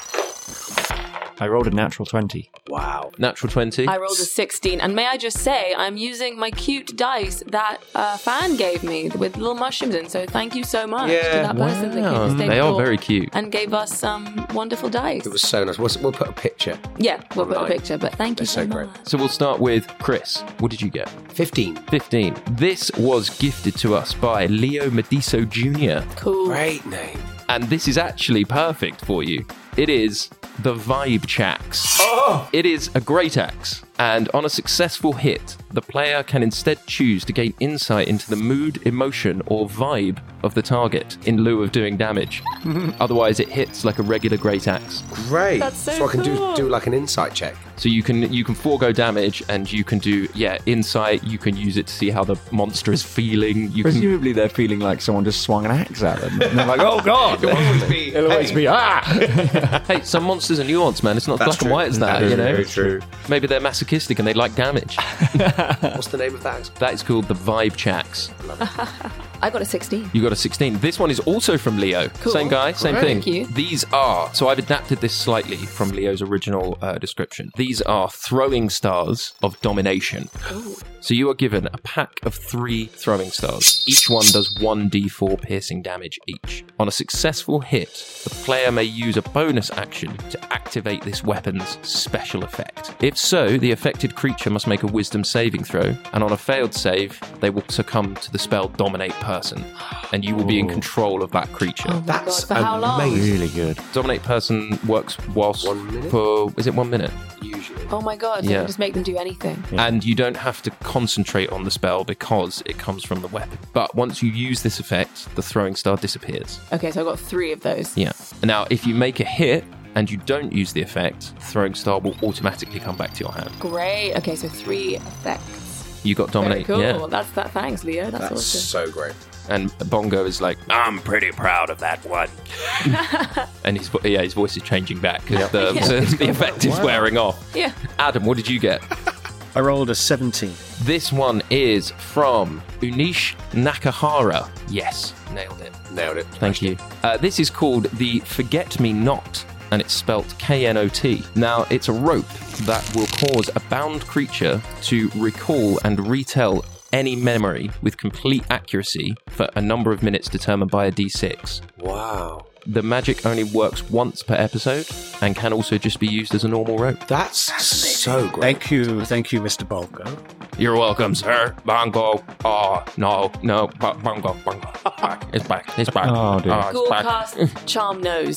I rolled a natural twenty. Wow. Natural twenty. I rolled a sixteen. And may I just say, I'm using my cute dice that a fan gave me with little mushrooms in. So thank you so much Yeah. to that person that came Wow. to stay They are before very cute. and gave us some wonderful dice. It was so nice. We'll, we'll put a picture. Yeah, we'll put a Online. picture, but thank you They're so, so great. much. So we'll start with Chris. What did you get? fifteen. fifteen. This was gifted to us by Leo Mediso Junior Cool. Great name. And this is actually perfect for you. It is the Vibe Chax. Oh! It is a great axe, and on a successful hit, the player can instead choose to gain insight into the mood, emotion, or vibe of the target in lieu of doing damage. Otherwise, it hits like a regular great axe. Great. That's so I can cool. do do like an insight check. So you can you can forego damage, and you can do yeah insight. You can use it to see how the monster is feeling. You can Presumably they're feeling like someone just swung an axe at them. And they're like, oh God! It'll always be, It'll always hey. be, ah! hey, some monsters are nuanced, man. It's not black and white as that, you know. Very true. Maybe they're masochistic and they like damage. What's the name of that? That is called the Vibe Chax. I got a sixteen. You got a sixteen. This one is also from Leo. Cool. Same guy, same Great. thing. Thank you. These are, so I've adapted this slightly from Leo's original uh, description. These are throwing stars of domination. So you are given a pack of three throwing stars. Each one does one d four piercing damage each. On a successful hit, the player may use a bonus action to activate this weapon's special effect. If so, the affected creature must make a wisdom saving throw, and on a failed save, they will succumb to the spell Dominate Person, and you will be in Ooh. control of that creature. Oh my That's God, for how long? amazing. Really good. Dominate Person works whilst One minute? for is it one minute? Usually. Oh my God, so Yeah. you just make them do anything. And you don't have to concentrate on the spell because it comes from the weapon. But once you use this effect, the throwing star disappears. Okay, so I got three of those. Yeah. Now, if you make a hit and you don't use the effect, throwing star will automatically come back to your hand. Great. Okay, so three effects. You got Dominate. Very cool. Yeah. That's that. Thanks, Leo. That's, That's awesome. so great. And Bongo is like, I'm pretty proud of that one. And his vo- yeah, his voice is changing back because the, Yeah. so the effect is wearing off. Yeah. Adam, what did you get? I rolled a seventeen. This one is from Unish Nakahara. Yes, nailed it. Nailed it. Thank you. Uh, this is called the Forget Me Not, and it's spelt K N O T. Now, it's a rope that will cause a bound creature to recall and retell any memory with complete accuracy for a number of minutes determined by a d six. Wow. the magic only works once per episode and can also just be used as a normal rope. That's so great. Thank you, thank you, Mister Bongo. You're welcome, sir. Bongo. Oh, no, no. B- bongo, bongo. It's back. It's back. Oh, dear. Oh, Ghoul it's back. cast Charm Nose.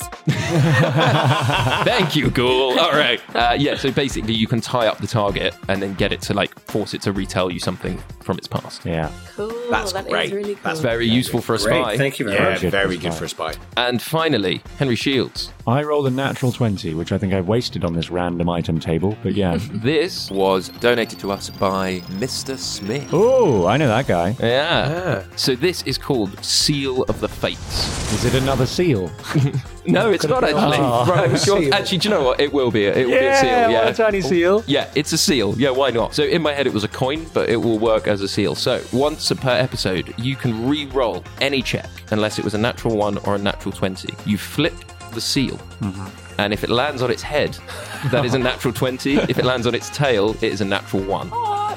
Thank you, Ghoul. All right. Uh, yeah, so basically you can tie up the target and then get it to, like, force it to retell you something from its past. Yeah. Cool. That's that great. is really cool. That's very useful for a Great, spy. thank you very Yeah, much. very good for a spy. And finally, Henry Shields. I rolled a natural twenty, which I think I wasted on this random item table, but yeah. This was donated to us by Mister Smith. Oh, I know that guy. Yeah. So this is called Seal of the Fates. Is it another seal? No, it's not actually. Oh. Right, sure. Actually, do you know what? It will be. A, it will be a seal. Yeah, Yeah, what a tiny seal. Yeah, it's a seal. Yeah, why not? So in my head, it was a coin, but it will work as a seal. So once per episode, you can re-roll any check, unless it was a natural one or a natural twenty. You flip the seal. Mm-hmm. And if it lands on its head, that is a natural twenty. If it lands on its tail, it is a natural one.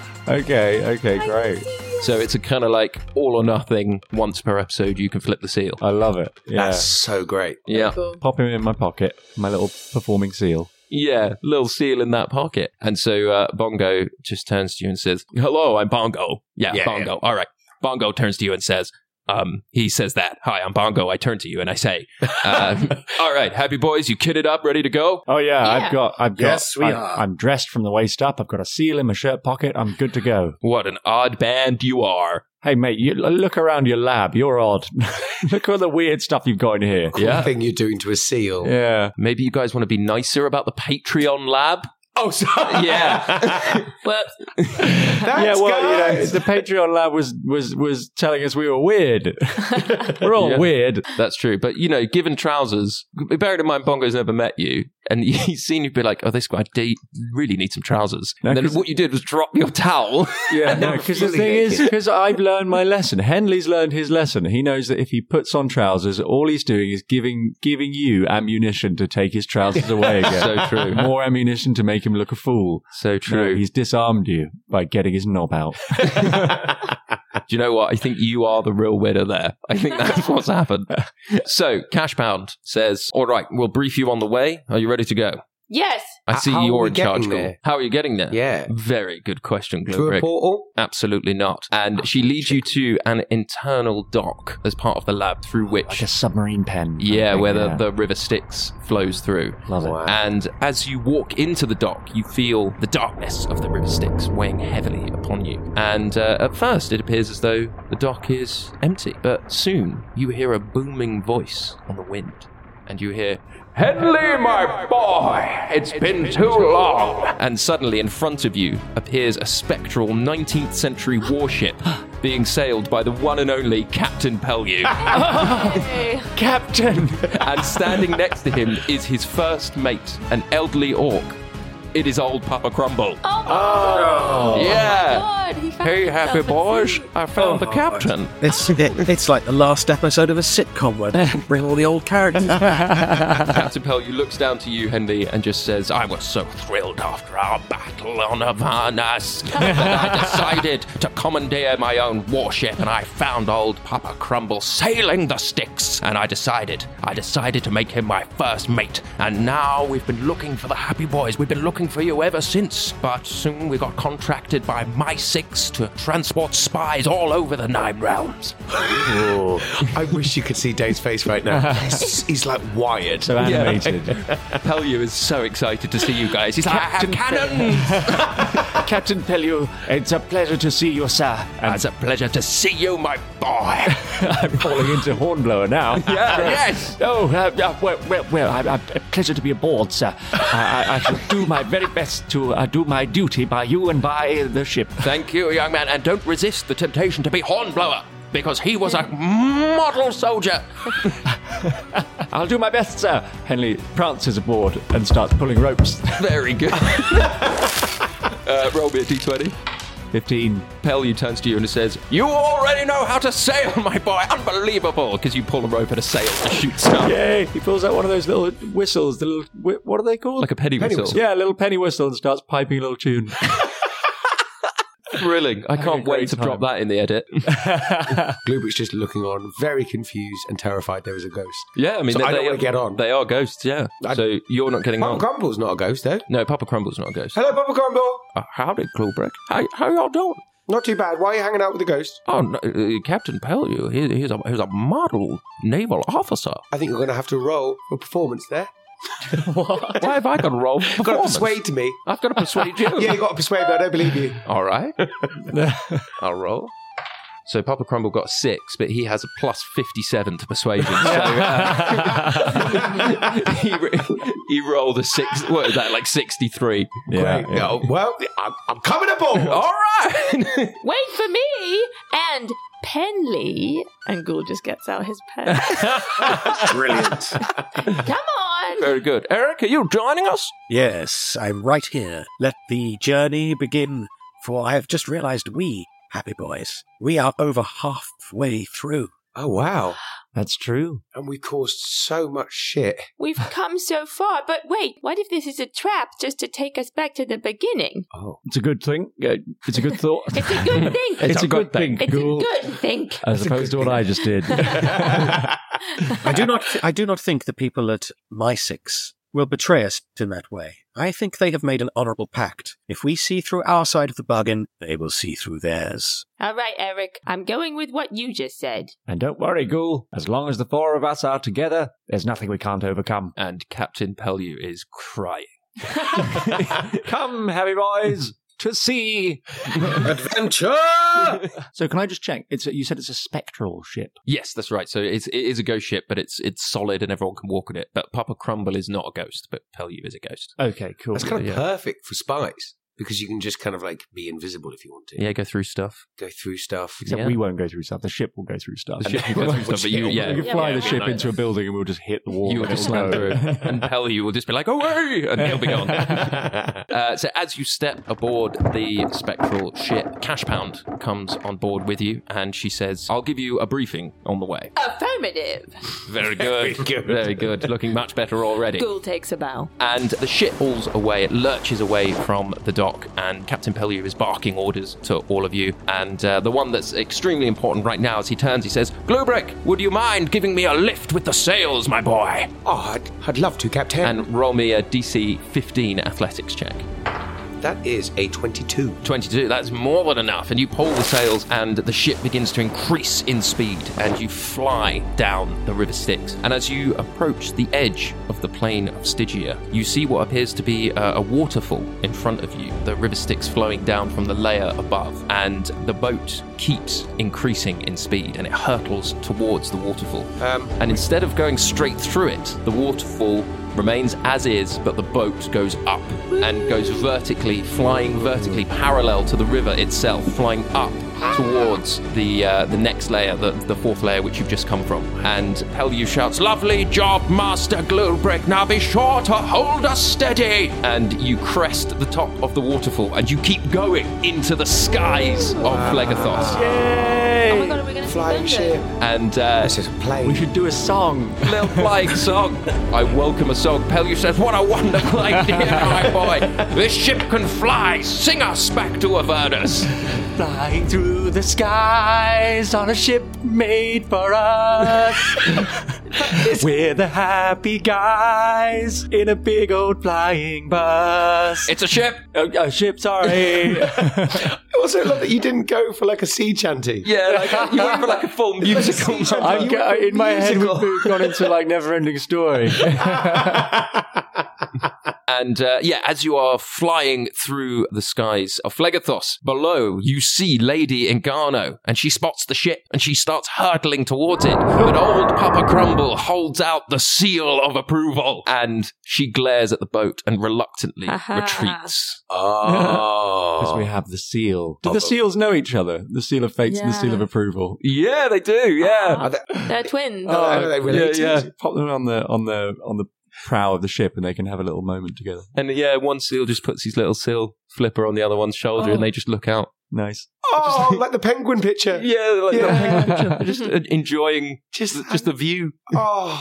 Okay, okay, great. So it's a kind of like all or nothing. Once per episode, you can flip the seal. I love it. Yeah. That's so great. Yeah. Cool. Pop him in my pocket, my little performing seal. Yeah, little seal in that pocket. And so uh, Bongo just turns to you and says, hello, I'm Bongo. Yeah, Yeah, Bongo. yeah. All right. Bongo turns to you and says, um, he says that, hi, I'm Bongo. I turn to you and I say, um, all right, happy boys, you kitted up, ready to go? Oh yeah, Yeah. I've got, I've got, Yes, we I, are. I'm dressed from the waist up. I've got a seal in my shirt pocket. I'm good to go. What an odd band you are. Hey mate, you look around your lab. You're odd. Look at all the weird stuff you've got in here. Cool Yeah. thing you're doing to a seal. Yeah. Maybe you guys want to be nicer about the Patreon lab? Oh, sorry. Yeah. Well, That's yeah, well, you know, guys. the Patreon lab was was was telling us we were weird. We're all Yeah. weird. That's true. But, you know, given trousers, bearing in mind Bongo's never met you, and he's seen you be like, oh, this guy de- really needs some trousers. No, and then 'cause- what you did was drop your towel. Yeah, no, because the fully thing is, naked. because I've learned my lesson. Henley's learned his lesson. He knows that if he puts on trousers, all he's doing is giving giving you ammunition to take his trousers away again. So true. More ammunition to make him look a fool. So No, true. he's disarmed you by getting his knob out. Do you know what? I think you are the real winner there. I think that's what's happened. So, Cash Pound says, all right, we'll brief you on the way. Are you ready to go? yes. I H- see how are you're we in charge, getting Ghoul. there? How are you getting there? Yeah. Very good question, Through a Gloombrick. portal? Absolutely not. And she leads you to an internal dock as part of the lab through which... Like a submarine pen. Yeah, thing, where the, yeah. the River Styx flows through. Love it. Wow. And as you walk into the dock, you feel the darkness of the River Styx weighing heavily upon you. And uh, at first, it appears as though the dock is empty. But soon, you hear a booming voice on the wind. And you hear, Henley, my boy, it's been too long. And suddenly, in front of you, appears a spectral nineteenth century warship being sailed by the one and only Captain Pellew. Hey. Captain! And standing next to him is his first mate, an elderly orc. It is old Papa Crumble. Oh, my Yeah. God. He found Hey, himself happy a boys. suit. I found the captain. It's it, it's like the last episode of a sitcom where they bring all the old characters. Captain Pellew looks down to you, Henley, and just says, I was so thrilled after our battle on Avernus that I decided to commandeer my own warship, and I found old Papa Crumble sailing the Styx, and I decided, I decided to make him my first mate, and now we've been looking for the happy boys. We've been looking for you ever since, but soon we got contracted by My Six to transport spies all over the Nine Realms. I wish you could see Dave's face right now. He's, he's like wired. So animated. Pellew is so excited to see you guys. He's like, I have cannons! Captain Pellew, it's a pleasure to see you, sir. And It's a pleasure to see you, my boy. I'm falling into Hornblower now. Yeah, yes. Oh, uh, uh, well, well, well I, I, a pleasure to be aboard, sir. I, I, I shall do my very best to uh, do my duty by you and by the ship. Thank you, young man, and don't resist the temptation to be Hornblower, because he was a model soldier. I'll do my best, sir. Henley prances aboard and starts pulling ropes. Very good. uh, roll me a d twenty. fifteen. Pellew turns to you and says, you already know how to sail, my boy. Unbelievable, because you pull a rope and a sail to shoot stuff. Yay! He pulls out one of those little whistles. The little, whi- what are they called? Like a penny, Penny whistle. whistle. Yeah, a little penny whistle and starts piping a little tune. Thrilling. I can't wait to time. drop that in the edit. Gluebrick's just looking on, very confused and terrified there is a ghost. Yeah, I mean, So they, I don't they want to are, get on. They are ghosts, yeah. I- so you're not getting Papa on. Crumble's not a ghost, though. No, Papa Crumble's not a ghost. Hello, Papa Crumble. Uh, howdy, Gluebrick. How, how y'all doing? Not too bad. Why are you hanging out with the ghost? Oh, no, uh, Captain Pellew, he, he's, a, he's a model naval officer. I think you're going to have to roll for performance there. Why have I got to roll for You've got to performance? persuade me. I've got to persuade you. Yeah, you got to persuade me. I don't believe you. All right. I'll roll. So Papa Crumble got six, but he has a plus fifty-seven to persuasion. So uh, he, he rolled a six. What is that, like sixty-three? Yeah, Great. yeah. No, well, I'm, I'm coming aboard. All right. Wait for me! And Penley. And Ghoul just gets out his pen. Brilliant. Come on! Very good. Eric, are you joining us? Yes, I'm right here. Let the journey begin, for I have just realized we, happy boys, we are over halfway through. Oh, wow. That's true. And we caused so much shit. We've come so far, but wait, what if this is a trap just to take us back to the beginning? Oh. It's a good thing. Uh, It's a good thought. It's a good thing. It's, a good thing. It's Cool. a good thing. As opposed to what I just did. I do not th- I do not think the people at Mysix will betray us in that way. I think they have made an honourable pact. If we see through our side of the bargain, they will see through theirs. All right, Eric, I'm going with what you just said. And don't worry, Ghoul. As long as the four of us are together, there's nothing we can't overcome. And Captain Pellew is crying. Come, heavy boys, to sea. Adventure! So can I just check? It's a, you said it's a spectral ship. Yes, that's right. So it's, it is a ghost ship, but it's it's solid and everyone can walk on it. But Papa Crumble is not a ghost, but Pellew is a ghost. Okay, cool. That's kind of Yeah. perfect for spies. Because you can just kind of like be invisible if you want to. Yeah, go through stuff. Go through stuff. Except Yeah. we won't go through stuff. The ship will go through stuff. The ship will go through stuff, but you, yeah. We can Yeah, fly yeah, the ship yeah. into a building and we'll just hit the wall. You will and just it'll slam through go. it. And Pellew will just be like, away! And he'll be gone. uh, so as you step aboard the spectral ship, Cash Pound comes on board with you, and she says, I'll give you a briefing on the way. Affirmative. Very good. Very good. Very good. Looking much better already. Ghoul takes a bow. And the ship pulls away, it lurches away from the dock, and Captain Pellew is barking orders to all of you. And uh, the one that's extremely important right now, as he turns, he says, Gluebrick, would you mind giving me a lift with the sails, my boy? Oh, I'd, I'd love to, Captain. And roll me a D C fifteen athletics check. that is a twenty-two. twenty-two, that's more than enough. And you pull the sails, and the ship begins to increase in speed, and you fly down the River Styx. And as you approach the edge of the plain of Stygia, you see what appears to be a, a waterfall in front of you, the River Styx flowing down from the layer above. And the boat keeps increasing in speed, and it hurtles towards the waterfall. Um, and instead of going straight through it, the waterfall remains as is, but the boat goes up and goes vertically, flying vertically parallel to the river itself, flying up towards the uh, the next layer, the, the fourth layer which you've just come from. And Pellew shouts, "Lovely job, Master Gluebrick. Now be sure to hold us steady." And you crest the top of the waterfall, and you keep going into the skies of Phlegethos. Yay! Oh my god, are we going to flying ship. And uh, This is a plane. We should do a song. little flying song. I welcome a song. Pellew says, "What a wonderful idea, my boy. This ship can fly. Sing us back to Avernus." Flying through the skies on a ship made for us. We're the happy guys in a big old flying bus. It's a ship. Oh, a ship, sorry. I also love that you didn't go for like a sea chanty. Yeah, like you went for like a full musical. I'm You go- went for in my head, musical. we've gone into like never-ending story. And uh, yeah, as you are flying through the skies of Phlegethos, below you see Lady Ingano, and she spots the ship, and she starts hurtling towards it. But old Papa Crumble holds out the seal of approval, and she glares at the boat and reluctantly Aha. retreats. Because Oh. we have the seal. Do the seals know each other? The seal of fates and the seal of Yeah. approval. Yeah, they do. Yeah. Are they- They're twins. Oh, are they related? yeah, yeah. Pop them on the on the on the prow of the ship, and they can have a little moment together. And yeah, one seal just puts his little seal flipper on the other one's shoulder, Oh. and they just look out. Nice. Oh, like the penguin picture. Yeah, like Yeah. The just uh, enjoying Just, just, just the view. oh,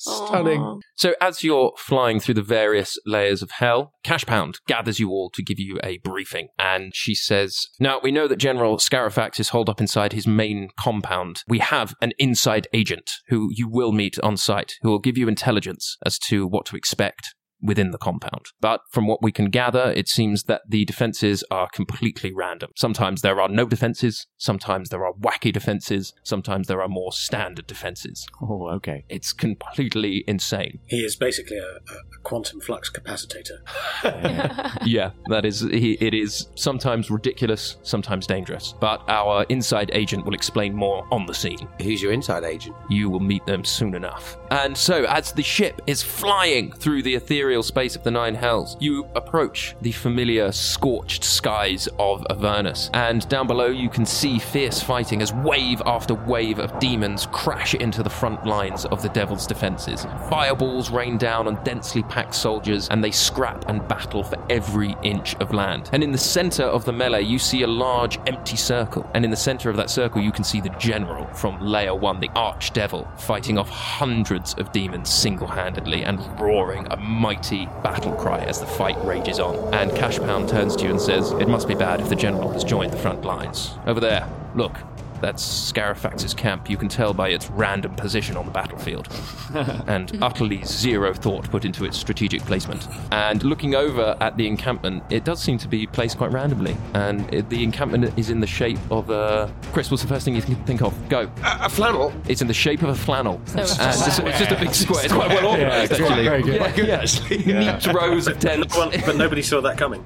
Stunning. So as you're flying through the various layers of hell, Cash Pound gathers you all to give you a briefing. And she says, now, we know that General Scarafax is holed up inside his main compound. We have an inside agent who you will meet on site, who will give you intelligence as to what to expect within the compound. But from what we can gather, it seems that the defenses are completely random. Sometimes there are no defenses, sometimes there are wacky defenses, sometimes there are more standard defenses. Oh, okay. It's completely insane. He is basically a, a quantum flux capacitator. Yeah, that is, he, it is sometimes ridiculous, sometimes dangerous. But our inside agent will explain more on the scene. Who's your inside agent? You will meet them soon enough. And so, as the ship is flying through the ethereal space of the Nine Hells, you approach the familiar scorched skies of Avernus, and down below you can see fierce fighting as wave after wave of demons crash into the front lines of the Devil's defenses. Fireballs rain down on densely packed soldiers, and they scrap and battle for every inch of land. And in the center of the melee, you see a large empty circle, and in the center of that circle you can see the general from Layer one, the Archdevil, fighting off hundreds of demons single-handedly and roaring a mighty battle cry as the fight rages on. And Cash Pound turns to you and says, it must be bad if the general has joined the front lines. Over there, look. That's Scarafax's camp. You can tell by its random position on the battlefield. And utterly zero thought put into its strategic placement. And looking over at the encampment, it does seem to be placed quite randomly. And it, the encampment is in the shape of a... Chris, what's the first thing you can think of? Go. A, a flannel? It's in the shape of a flannel. So and it's, it's just a big square. It's quite well organised, yeah, actually. Very good. Yeah, Good, yeah. actually. Neat rows of tents. Well, but nobody saw that coming.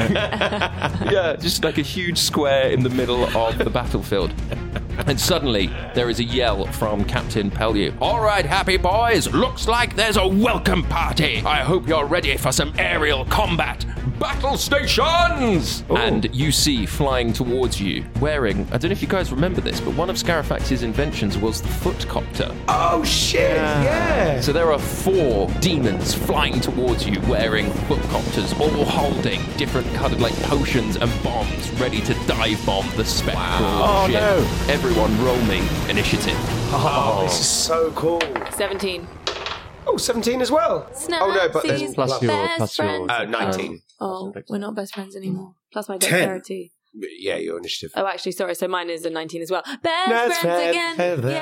Yeah, just like a huge square in the middle of the battlefield. And suddenly, there is a yell from Captain Pellew. All right, happy boys, looks like there's a welcome party. I hope you're ready for some aerial combat. Battle stations! Ooh. And you see flying towards you, wearing, I don't know if you guys remember this, but one of Scarafax's inventions was the footcopter. Oh, shit, yeah. yeah. So there are four demons flying towards you, wearing footcopters, all holding different kind of like potions and bombs, ready to dive bomb the spectral wow. ship. Oh, no. Everyone roll me initiative. Oh, this is so cool. seventeen. Oh, seventeen as well. Snap oh, no, but there's... Plus your, best plus your... friends. Uh, nineteen. Oh, oh, we're not best friends anymore. Plus my Ten. dexterity. Yeah, your initiative. Oh, actually, sorry. So mine is a nineteen as well. Best Best friends friends again.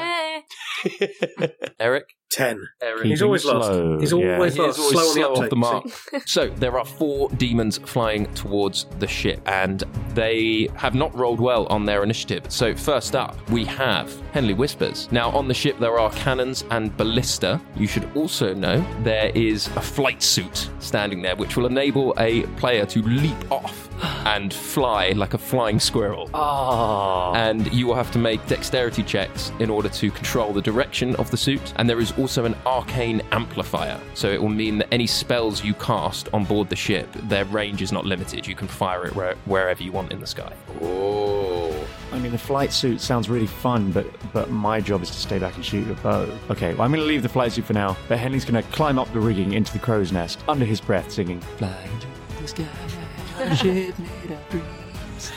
Yeah. Eric? Ten. Eric. He's always slow. lost. He's always Yeah. lost. He is always slow, slow on the off the mark. So there are four demons flying towards the ship, and they have not rolled well on their initiative. So first up, we have Henley Whispers. Now on the ship there are cannons and ballista. You should also know there is a flight suit standing there, which will enable a player to leap off and fly like a flying squirrel. Oh. And you will have to make dexterity checks in order to control the direction of the suit. And there is also an arcane amplifier. So it will mean that any spells you cast on board the ship, their range is not limited. You can fire it where, wherever you want in the sky. Oh. I mean, the flight suit sounds really fun, but but my job is to stay back and shoot a bow. Okay, well, I'm going to leave the flight suit for now, but Henley's going to climb up the rigging into the crow's nest, under his breath, singing, Fly to the sky, on a ship made of dreams.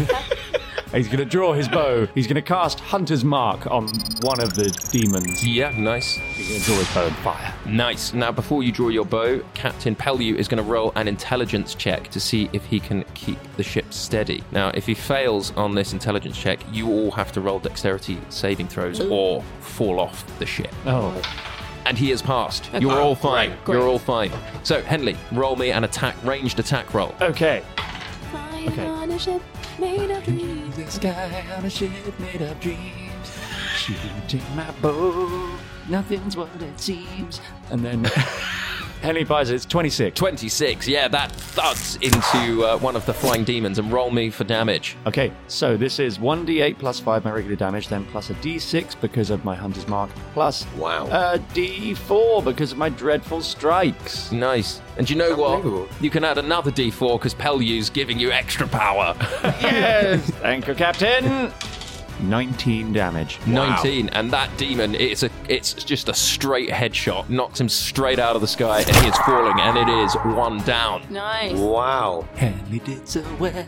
He's going to draw his bow. He's going to cast Hunter's Mark on one of the demons. Yeah, nice. He's going to draw his bow and fire. Nice. Now, before you draw your bow, Captain Pellew is going to roll an intelligence check to see if he can keep the ship steady. Now, if he fails on this intelligence check, you all have to roll dexterity saving throws or fall off the ship. Oh. And he has passed. Okay. You're all fine. Great. You're all fine. So, Henley, roll me an attack, ranged attack roll. Okay. Flying Okay. on a ship made of dreams. The sky on a ship made of dreams. Shooting my bow. Nothing's what it seems. And then Henley fires it. It's twenty-six. twenty-six, yeah, that thuds into uh, one of the flying demons, and roll me for damage. Okay, so this is one d eight plus five my regular damage, then plus a d six because of my Hunter's Mark, plus Wow. a d four because of my dreadful strikes. Nice. And you know what? Unbelievable. You can add another d four because Pellew's giving you extra power. Yes! Thank you, Captain! nineteen damage. nineteen, and that demon, it's a, it's just a straight headshot, knocks him straight out of the sky, and he is falling, and it is one down. Nice. Wow. Henley did so well.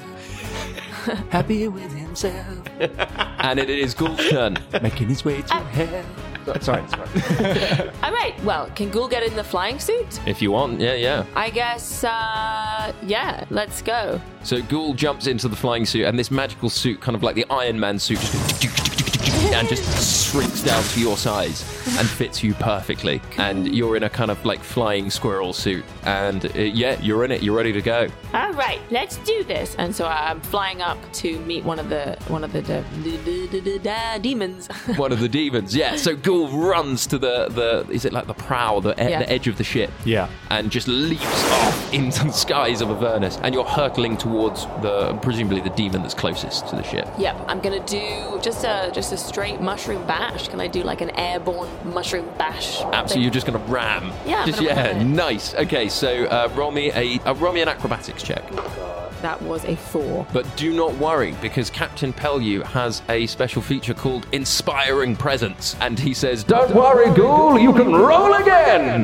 Happy with himself. And it is Ghoul's turn. Making his way to hell. It's all right, it's all right. All right, well, can Ghoul get in the flying suit? If you want, yeah, yeah. I guess, uh, yeah, let's go. So Ghoul jumps into the flying suit, and this magical suit, kind of like the Iron Man suit, just and just shrinks down to your size and fits you perfectly. And you're in a kind of like flying squirrel suit. And uh, yeah, you're in it. You're ready to go. All right, let's do this. And so I'm flying up to meet one of the one of the, the, the, the, the, the demons. One of the demons, yeah. So Ghoul runs to the, the is it like the prow, the, e- Yeah. the edge of the ship. Yeah. And just leaps off into the skies of Avernus. And you're hurtling towards the presumably the demon that's closest to the ship. Yep, I'm gonna do just a just a straight mushroom bash. Can I do like an airborne mushroom bash? Absolutely, thing? you're just going to ram. Yeah, I'm just, gonna yeah, ram it. nice. Okay, so uh, roll me a uh, roll me an acrobatics check. That was a four. But do not worry, because Captain Pellew has a special feature called Inspiring Presence, and he says, "Don't worry, Ghoul, you can roll again."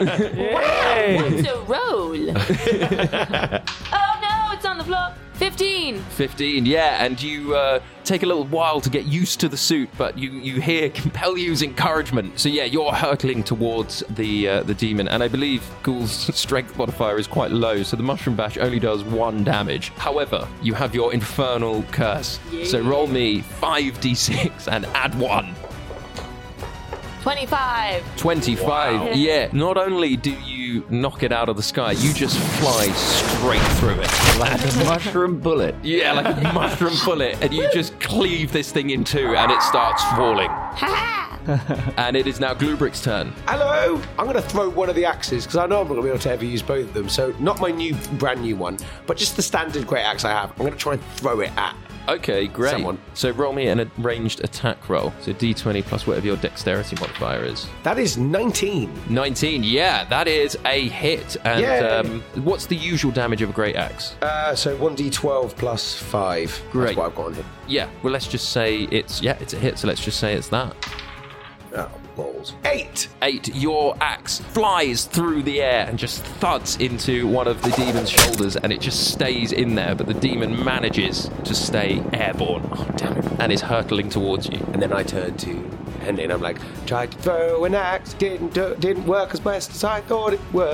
Wow, what's a roll? Oh no, it's on the floor. Fifteen. Fifteen, yeah, and you uh, take a little while to get used to the suit, but you, you hear Pellew's encouragement. So yeah, you're hurtling towards the uh, the demon, and I believe Ghoul's strength modifier is quite low, so the mushroom bash only does one damage. However, you have your infernal curse, so roll me five d six and add one. Twenty-five. twenty-five, Wow. yeah. Not only do you knock it out of the sky, you just fly straight through it. Like a mushroom bullet. Yeah, like a mushroom bullet. And you just cleave this thing in two, and it starts falling. And it is now Gluebrick's turn. Hello! I'm going to throw one of the axes, because I know I'm not going to be able to ever use both of them. So, not my new, brand new one, but just the standard great axe I have. I'm going to try and throw it at Okay, great. someone. So roll me an ranged attack roll. So d twenty plus whatever your dexterity modifier is. That is nineteen. nineteen, yeah, that is a hit. And Yay. um, what's the usual damage of a great axe? Uh, so one d twelve plus five. Great. That's what I've got on here. Yeah, well, let's just say it's, yeah, it's a hit, so let's just say it's that. Oh, balls. Eight! Eight, your axe flies through the air and just thuds into one of the demon's shoulders, and it just stays in there, but the demon manages to stay airborne. Oh, damn it. And is hurtling towards you. And then I turn to Henry and I'm like, tried to throw an axe, didn't do, didn't work as best as I thought it would.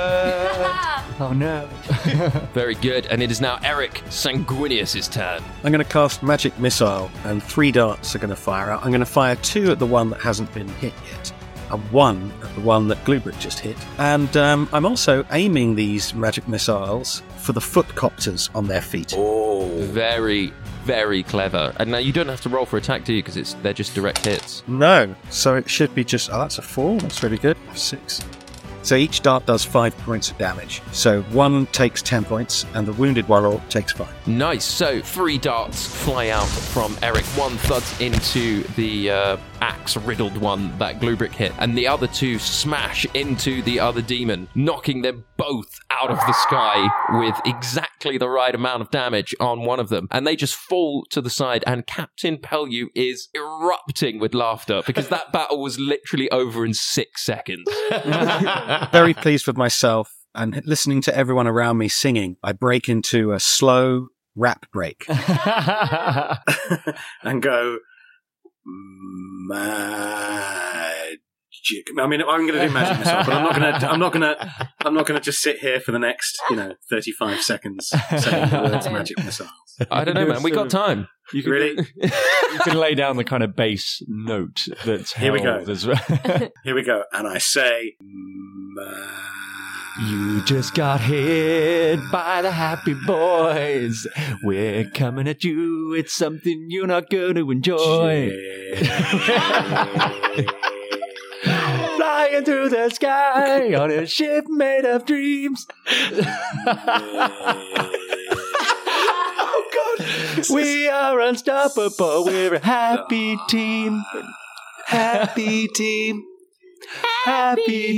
Oh no. Very good, and it is now Eric Sanguinius' turn. I'm going to cast Magic Missile, and three darts are going to fire out. I'm going to fire two at the one that hasn't been hit yet, and one at the one that Gluebrick just hit. And um, I'm also aiming these Magic Missiles for the foot copters on their feet. Oh, very, very clever. And now you don't have to roll for attack, do you? Because it's they're just direct hits. No, so it should be just... Oh, that's a four. That's really good. Six. So each dart does five points of damage. So one takes ten points, and the wounded warrior takes five. Nice. So three darts fly out from Eric. One thuds into the uh, axe-riddled one that Gluebrick hit, and the other two smash into the other demon, knocking them both out of the sky with exactly the right amount of damage on one of them. And they just fall to the side, and Captain Pellew is erupting with laughter because that battle was literally over in six seconds. Very pleased with myself, and listening to everyone around me singing, I break into a slow rap break and go, magic. I mean, I'm going to do magic myself, but I'm not going to. I'm not going to. I'm not going to just sit here for the next, you know, thirty-five seconds saying the words magic missiles. I don't know, man. We got time. You can, Really? you can lay down the kind of bass note that's Here we go. held as well. Here we go, and I say, You just got hit by the happy boys. We're coming at you. It's something you're not going to enjoy. Flying through the sky on a ship made of dreams. Oh, God. We are unstoppable. We're a happy team. Happy team. Happy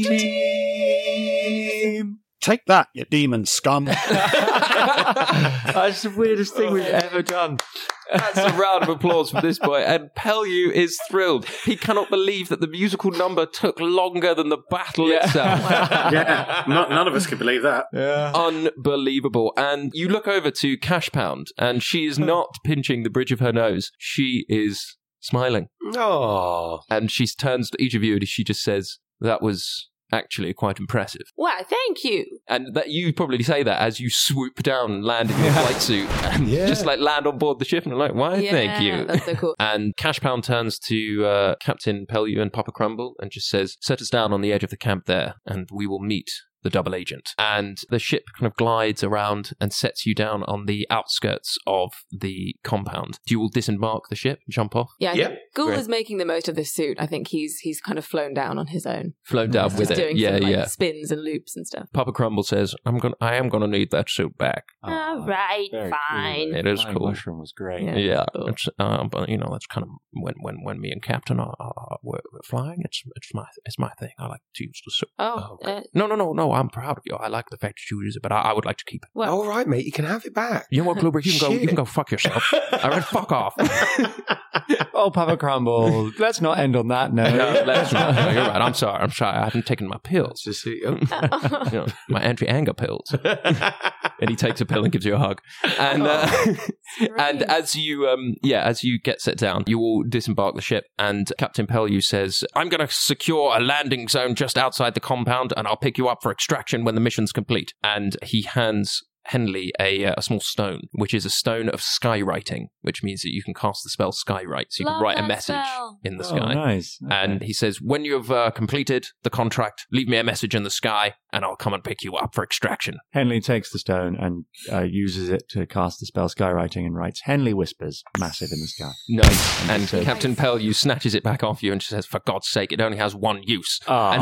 team. Take that, you demon scum. That's the weirdest thing we've ever done. That's a round of applause for this boy. And Pellew is thrilled. He cannot believe that the musical number took longer than the battle Yeah. itself. Yeah, not, none of us could believe that. Yeah. Unbelievable. And you look over to Cash Pound, and she is not pinching the bridge of her nose. She is smiling. Oh. And she turns to each of you and she just says, that was actually quite impressive. Why, thank you. And that you probably say that as you swoop down and land in your flight suit and Yeah. just like land on board the ship and like, why, Yeah, thank you. that's so cool. And Cash Pound turns to uh, Captain Pellew and Papa Crumble and just says, set us down on the edge of the camp there and we will meet the double agent. And the ship kind of glides around and sets you down on the outskirts of the compound. Do you all disembark the ship and jump off? Yeah, I Yep. think Ghoul Great. is making the most of this suit. I think he's he's kind of flown down on his own. Flown down He's with just it. doing Yeah, some, like, yeah. spins and loops and stuff. Papa Crumble says, I'm gonna, I am going to need that suit back. All right, Very fine. cool. It is Flying cool. Mushroom was great. Yeah. Yeah, Cool. it's, uh, but you know that's kind of when when when me and Captain are, are we're we're flying. It's it's my it's my thing. I like to use the suit. Oh, okay. uh, no, no, no, no. I'm proud of you. I like the fact that you use it, but I, I would like to keep it. well, All right, mate. You can have it back. You know what, Blueberry? You can go. You Shit. can go fuck yourself. All right, fuck off. Oh, Papa Crumble. Let's not end on that note. No, that's right. No, you're right. I'm sorry. I'm sorry. I haven't taken my pills. Just see. You know, my anti-anger pills. And he takes a pill and gives you a hug. And uh, and as you um yeah as you get set down, you all disembark the ship. And Captain Pellew says, "I'm going to secure a landing zone just outside the compound, and I'll pick you up for extraction when the mission's complete." And he hands Henley a, uh, a small stone, which is a stone of skywriting, which means that you can cast the spell Skywrite, so you Love can write a that message spell. in the Oh, sky. nice. And he says, when you've uh, completed the contract, leave me a message in the sky, and I'll come and pick you up for extraction. Henley takes the stone and uh, uses it to cast the spell Skywriting and writes, Henley whispers, massive in the sky. Nice. And So- Captain Pellew snatches it back off you and she says, for God's sake, it only has one use.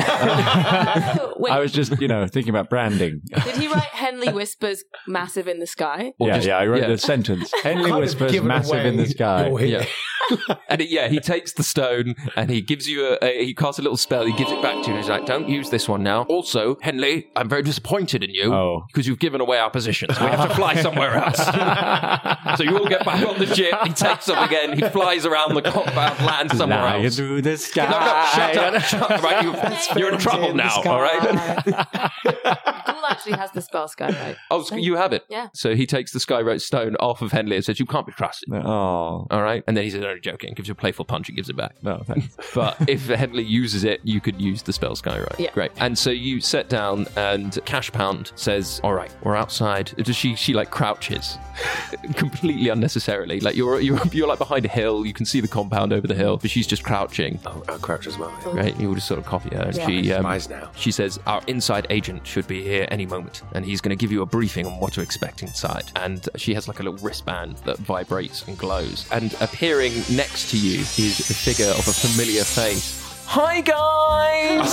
Oh. Wait. I was just, you know, thinking about branding. did he write Henley whispers massive in the sky? Or yeah, just- yeah, I wrote yeah. the sentence. Henley Kind of whispers, given massive away in the sky. your hit. Yeah. And it, yeah, he takes the stone and he gives you a, a, he casts a little spell, he gives it back to you and he's like, don't use this one now. Also, Henley, I'm very disappointed in you Oh. because you've given away our positions. We have to fly somewhere else. So you all get back on the ship, he takes off again, he flies around the compound, lands somewhere Fly else. through the sky. No, no, shut up, shut up, right? You, you're in trouble in the now, sky. all right? Ghoul actually has the spell sky, right? Oh, so you have it. Yeah. So he takes the Skywrote stone off of Henley and says, you can't be trusted. Oh. All right. And then he says, only joking. Gives you a playful punch and gives it back. No, thanks. But if Henley uses it, you could use the spell Skywrote. Yeah. Great. And so you sit down and Cash Pound says, all right, we're outside. Does she, she like crouches completely unnecessarily. Like you're, you're, you're like behind a hill. You can see the compound over the hill, but she's just crouching. Oh, I'll crouch as well. Right. You all just sort of copy her. And Yeah. she, um, Spies now. she says, our inside agent should be here any moment, and he's going to give you a briefing on what to expect inside. And she has like a little wristband that vibrates and glows. And appearing next to you is the figure of a familiar face. Hi, guys!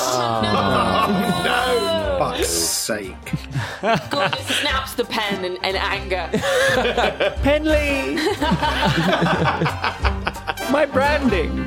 No! Fuck's sake. Ghoul just snaps the pen in, in anger. Henley! My branding!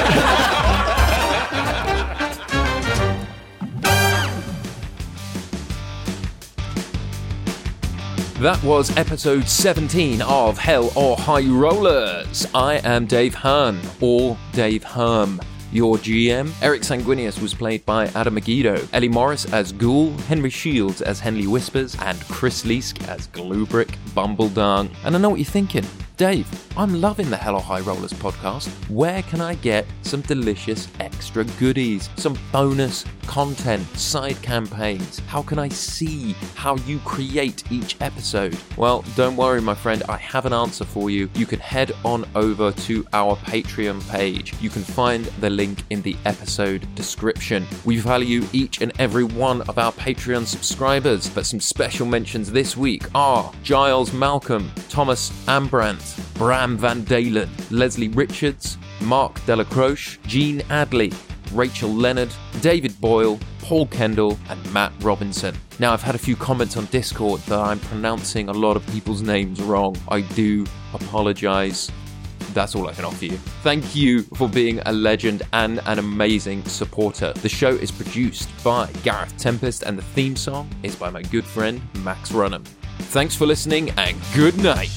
That was episode seventeen of Hell or High Rollers. I am Dave Hearn, or Dave Herm. Your G M, Eric Sanguinius, was played by Adam Megiddo, Ellie Morris as Ghoul, Henry Shields as Henley Whispers, and Chris Leask as Glubrick Bumbledung. And I know what you're thinking. Dave, I'm loving the Hell or High Rollers podcast. Where can I get some delicious extra goodies? Some bonus content, side campaigns? How can I see how you create each episode? Well, don't worry, my friend. I have an answer for you. You can head on over to our Patreon page. You can find the link in the episode description. We value each and every one of our Patreon subscribers, but some special mentions this week are Giles Malcolm, Thomas Ambrandt, Bram Van Dalen, Leslie Richards, Mark Delacroche, Jean Adley, Rachel Leonard, David Boyle, Paul Kendall, and Matt Robinson. Now, I've had a few comments on Discord that I'm pronouncing a lot of people's names wrong. I do apologise. That's all I can offer you. Thank you for being a legend and an amazing supporter. The show is produced by Gareth Tempest, and the theme song is by my good friend Max Runham. Thanks for listening, and good night.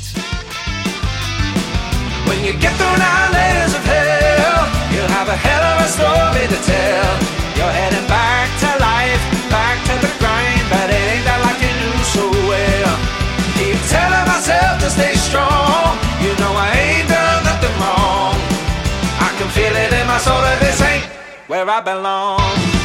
When you get through nine layers of hell, you'll have a hell of a story to tell. You're heading back to life, back to the grind, but it ain't that like you knew so well. Keep telling myself to stay strong, you know I ain't done nothing wrong. my soul that this ain't where I belong.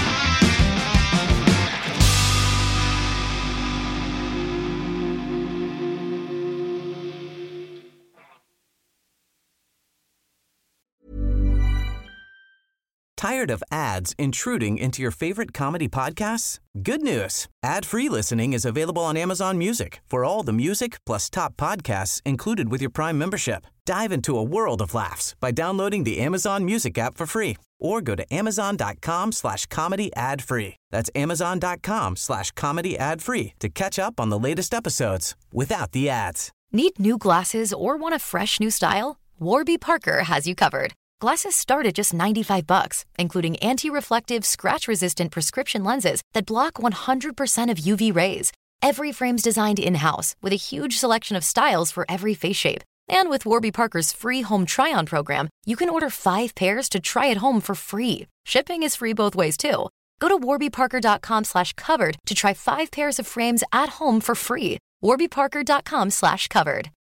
Tired of ads intruding into your favorite comedy podcasts? Good news. Ad-free listening is available on Amazon Music for all the music plus top podcasts included with your Prime membership. Dive into a world of laughs by downloading the Amazon Music app for free or go to amazon.com slash comedy ad free. That's amazon.com slash comedy ad free to catch up on the latest episodes without the ads. Need new glasses or want a fresh new style? Warby Parker has you covered. Glasses start at just ninety-five bucks, including anti-reflective, scratch-resistant prescription lenses that block one hundred percent of U V rays. Every frame's designed in-house with a huge selection of styles for every face shape. And with Warby Parker's free home try-on program, you can order five pairs to try at home for free. Shipping is free both ways, too. Go to warbyparker.com slash covered to try five pairs of frames at home for free. warbyparker.com slash covered.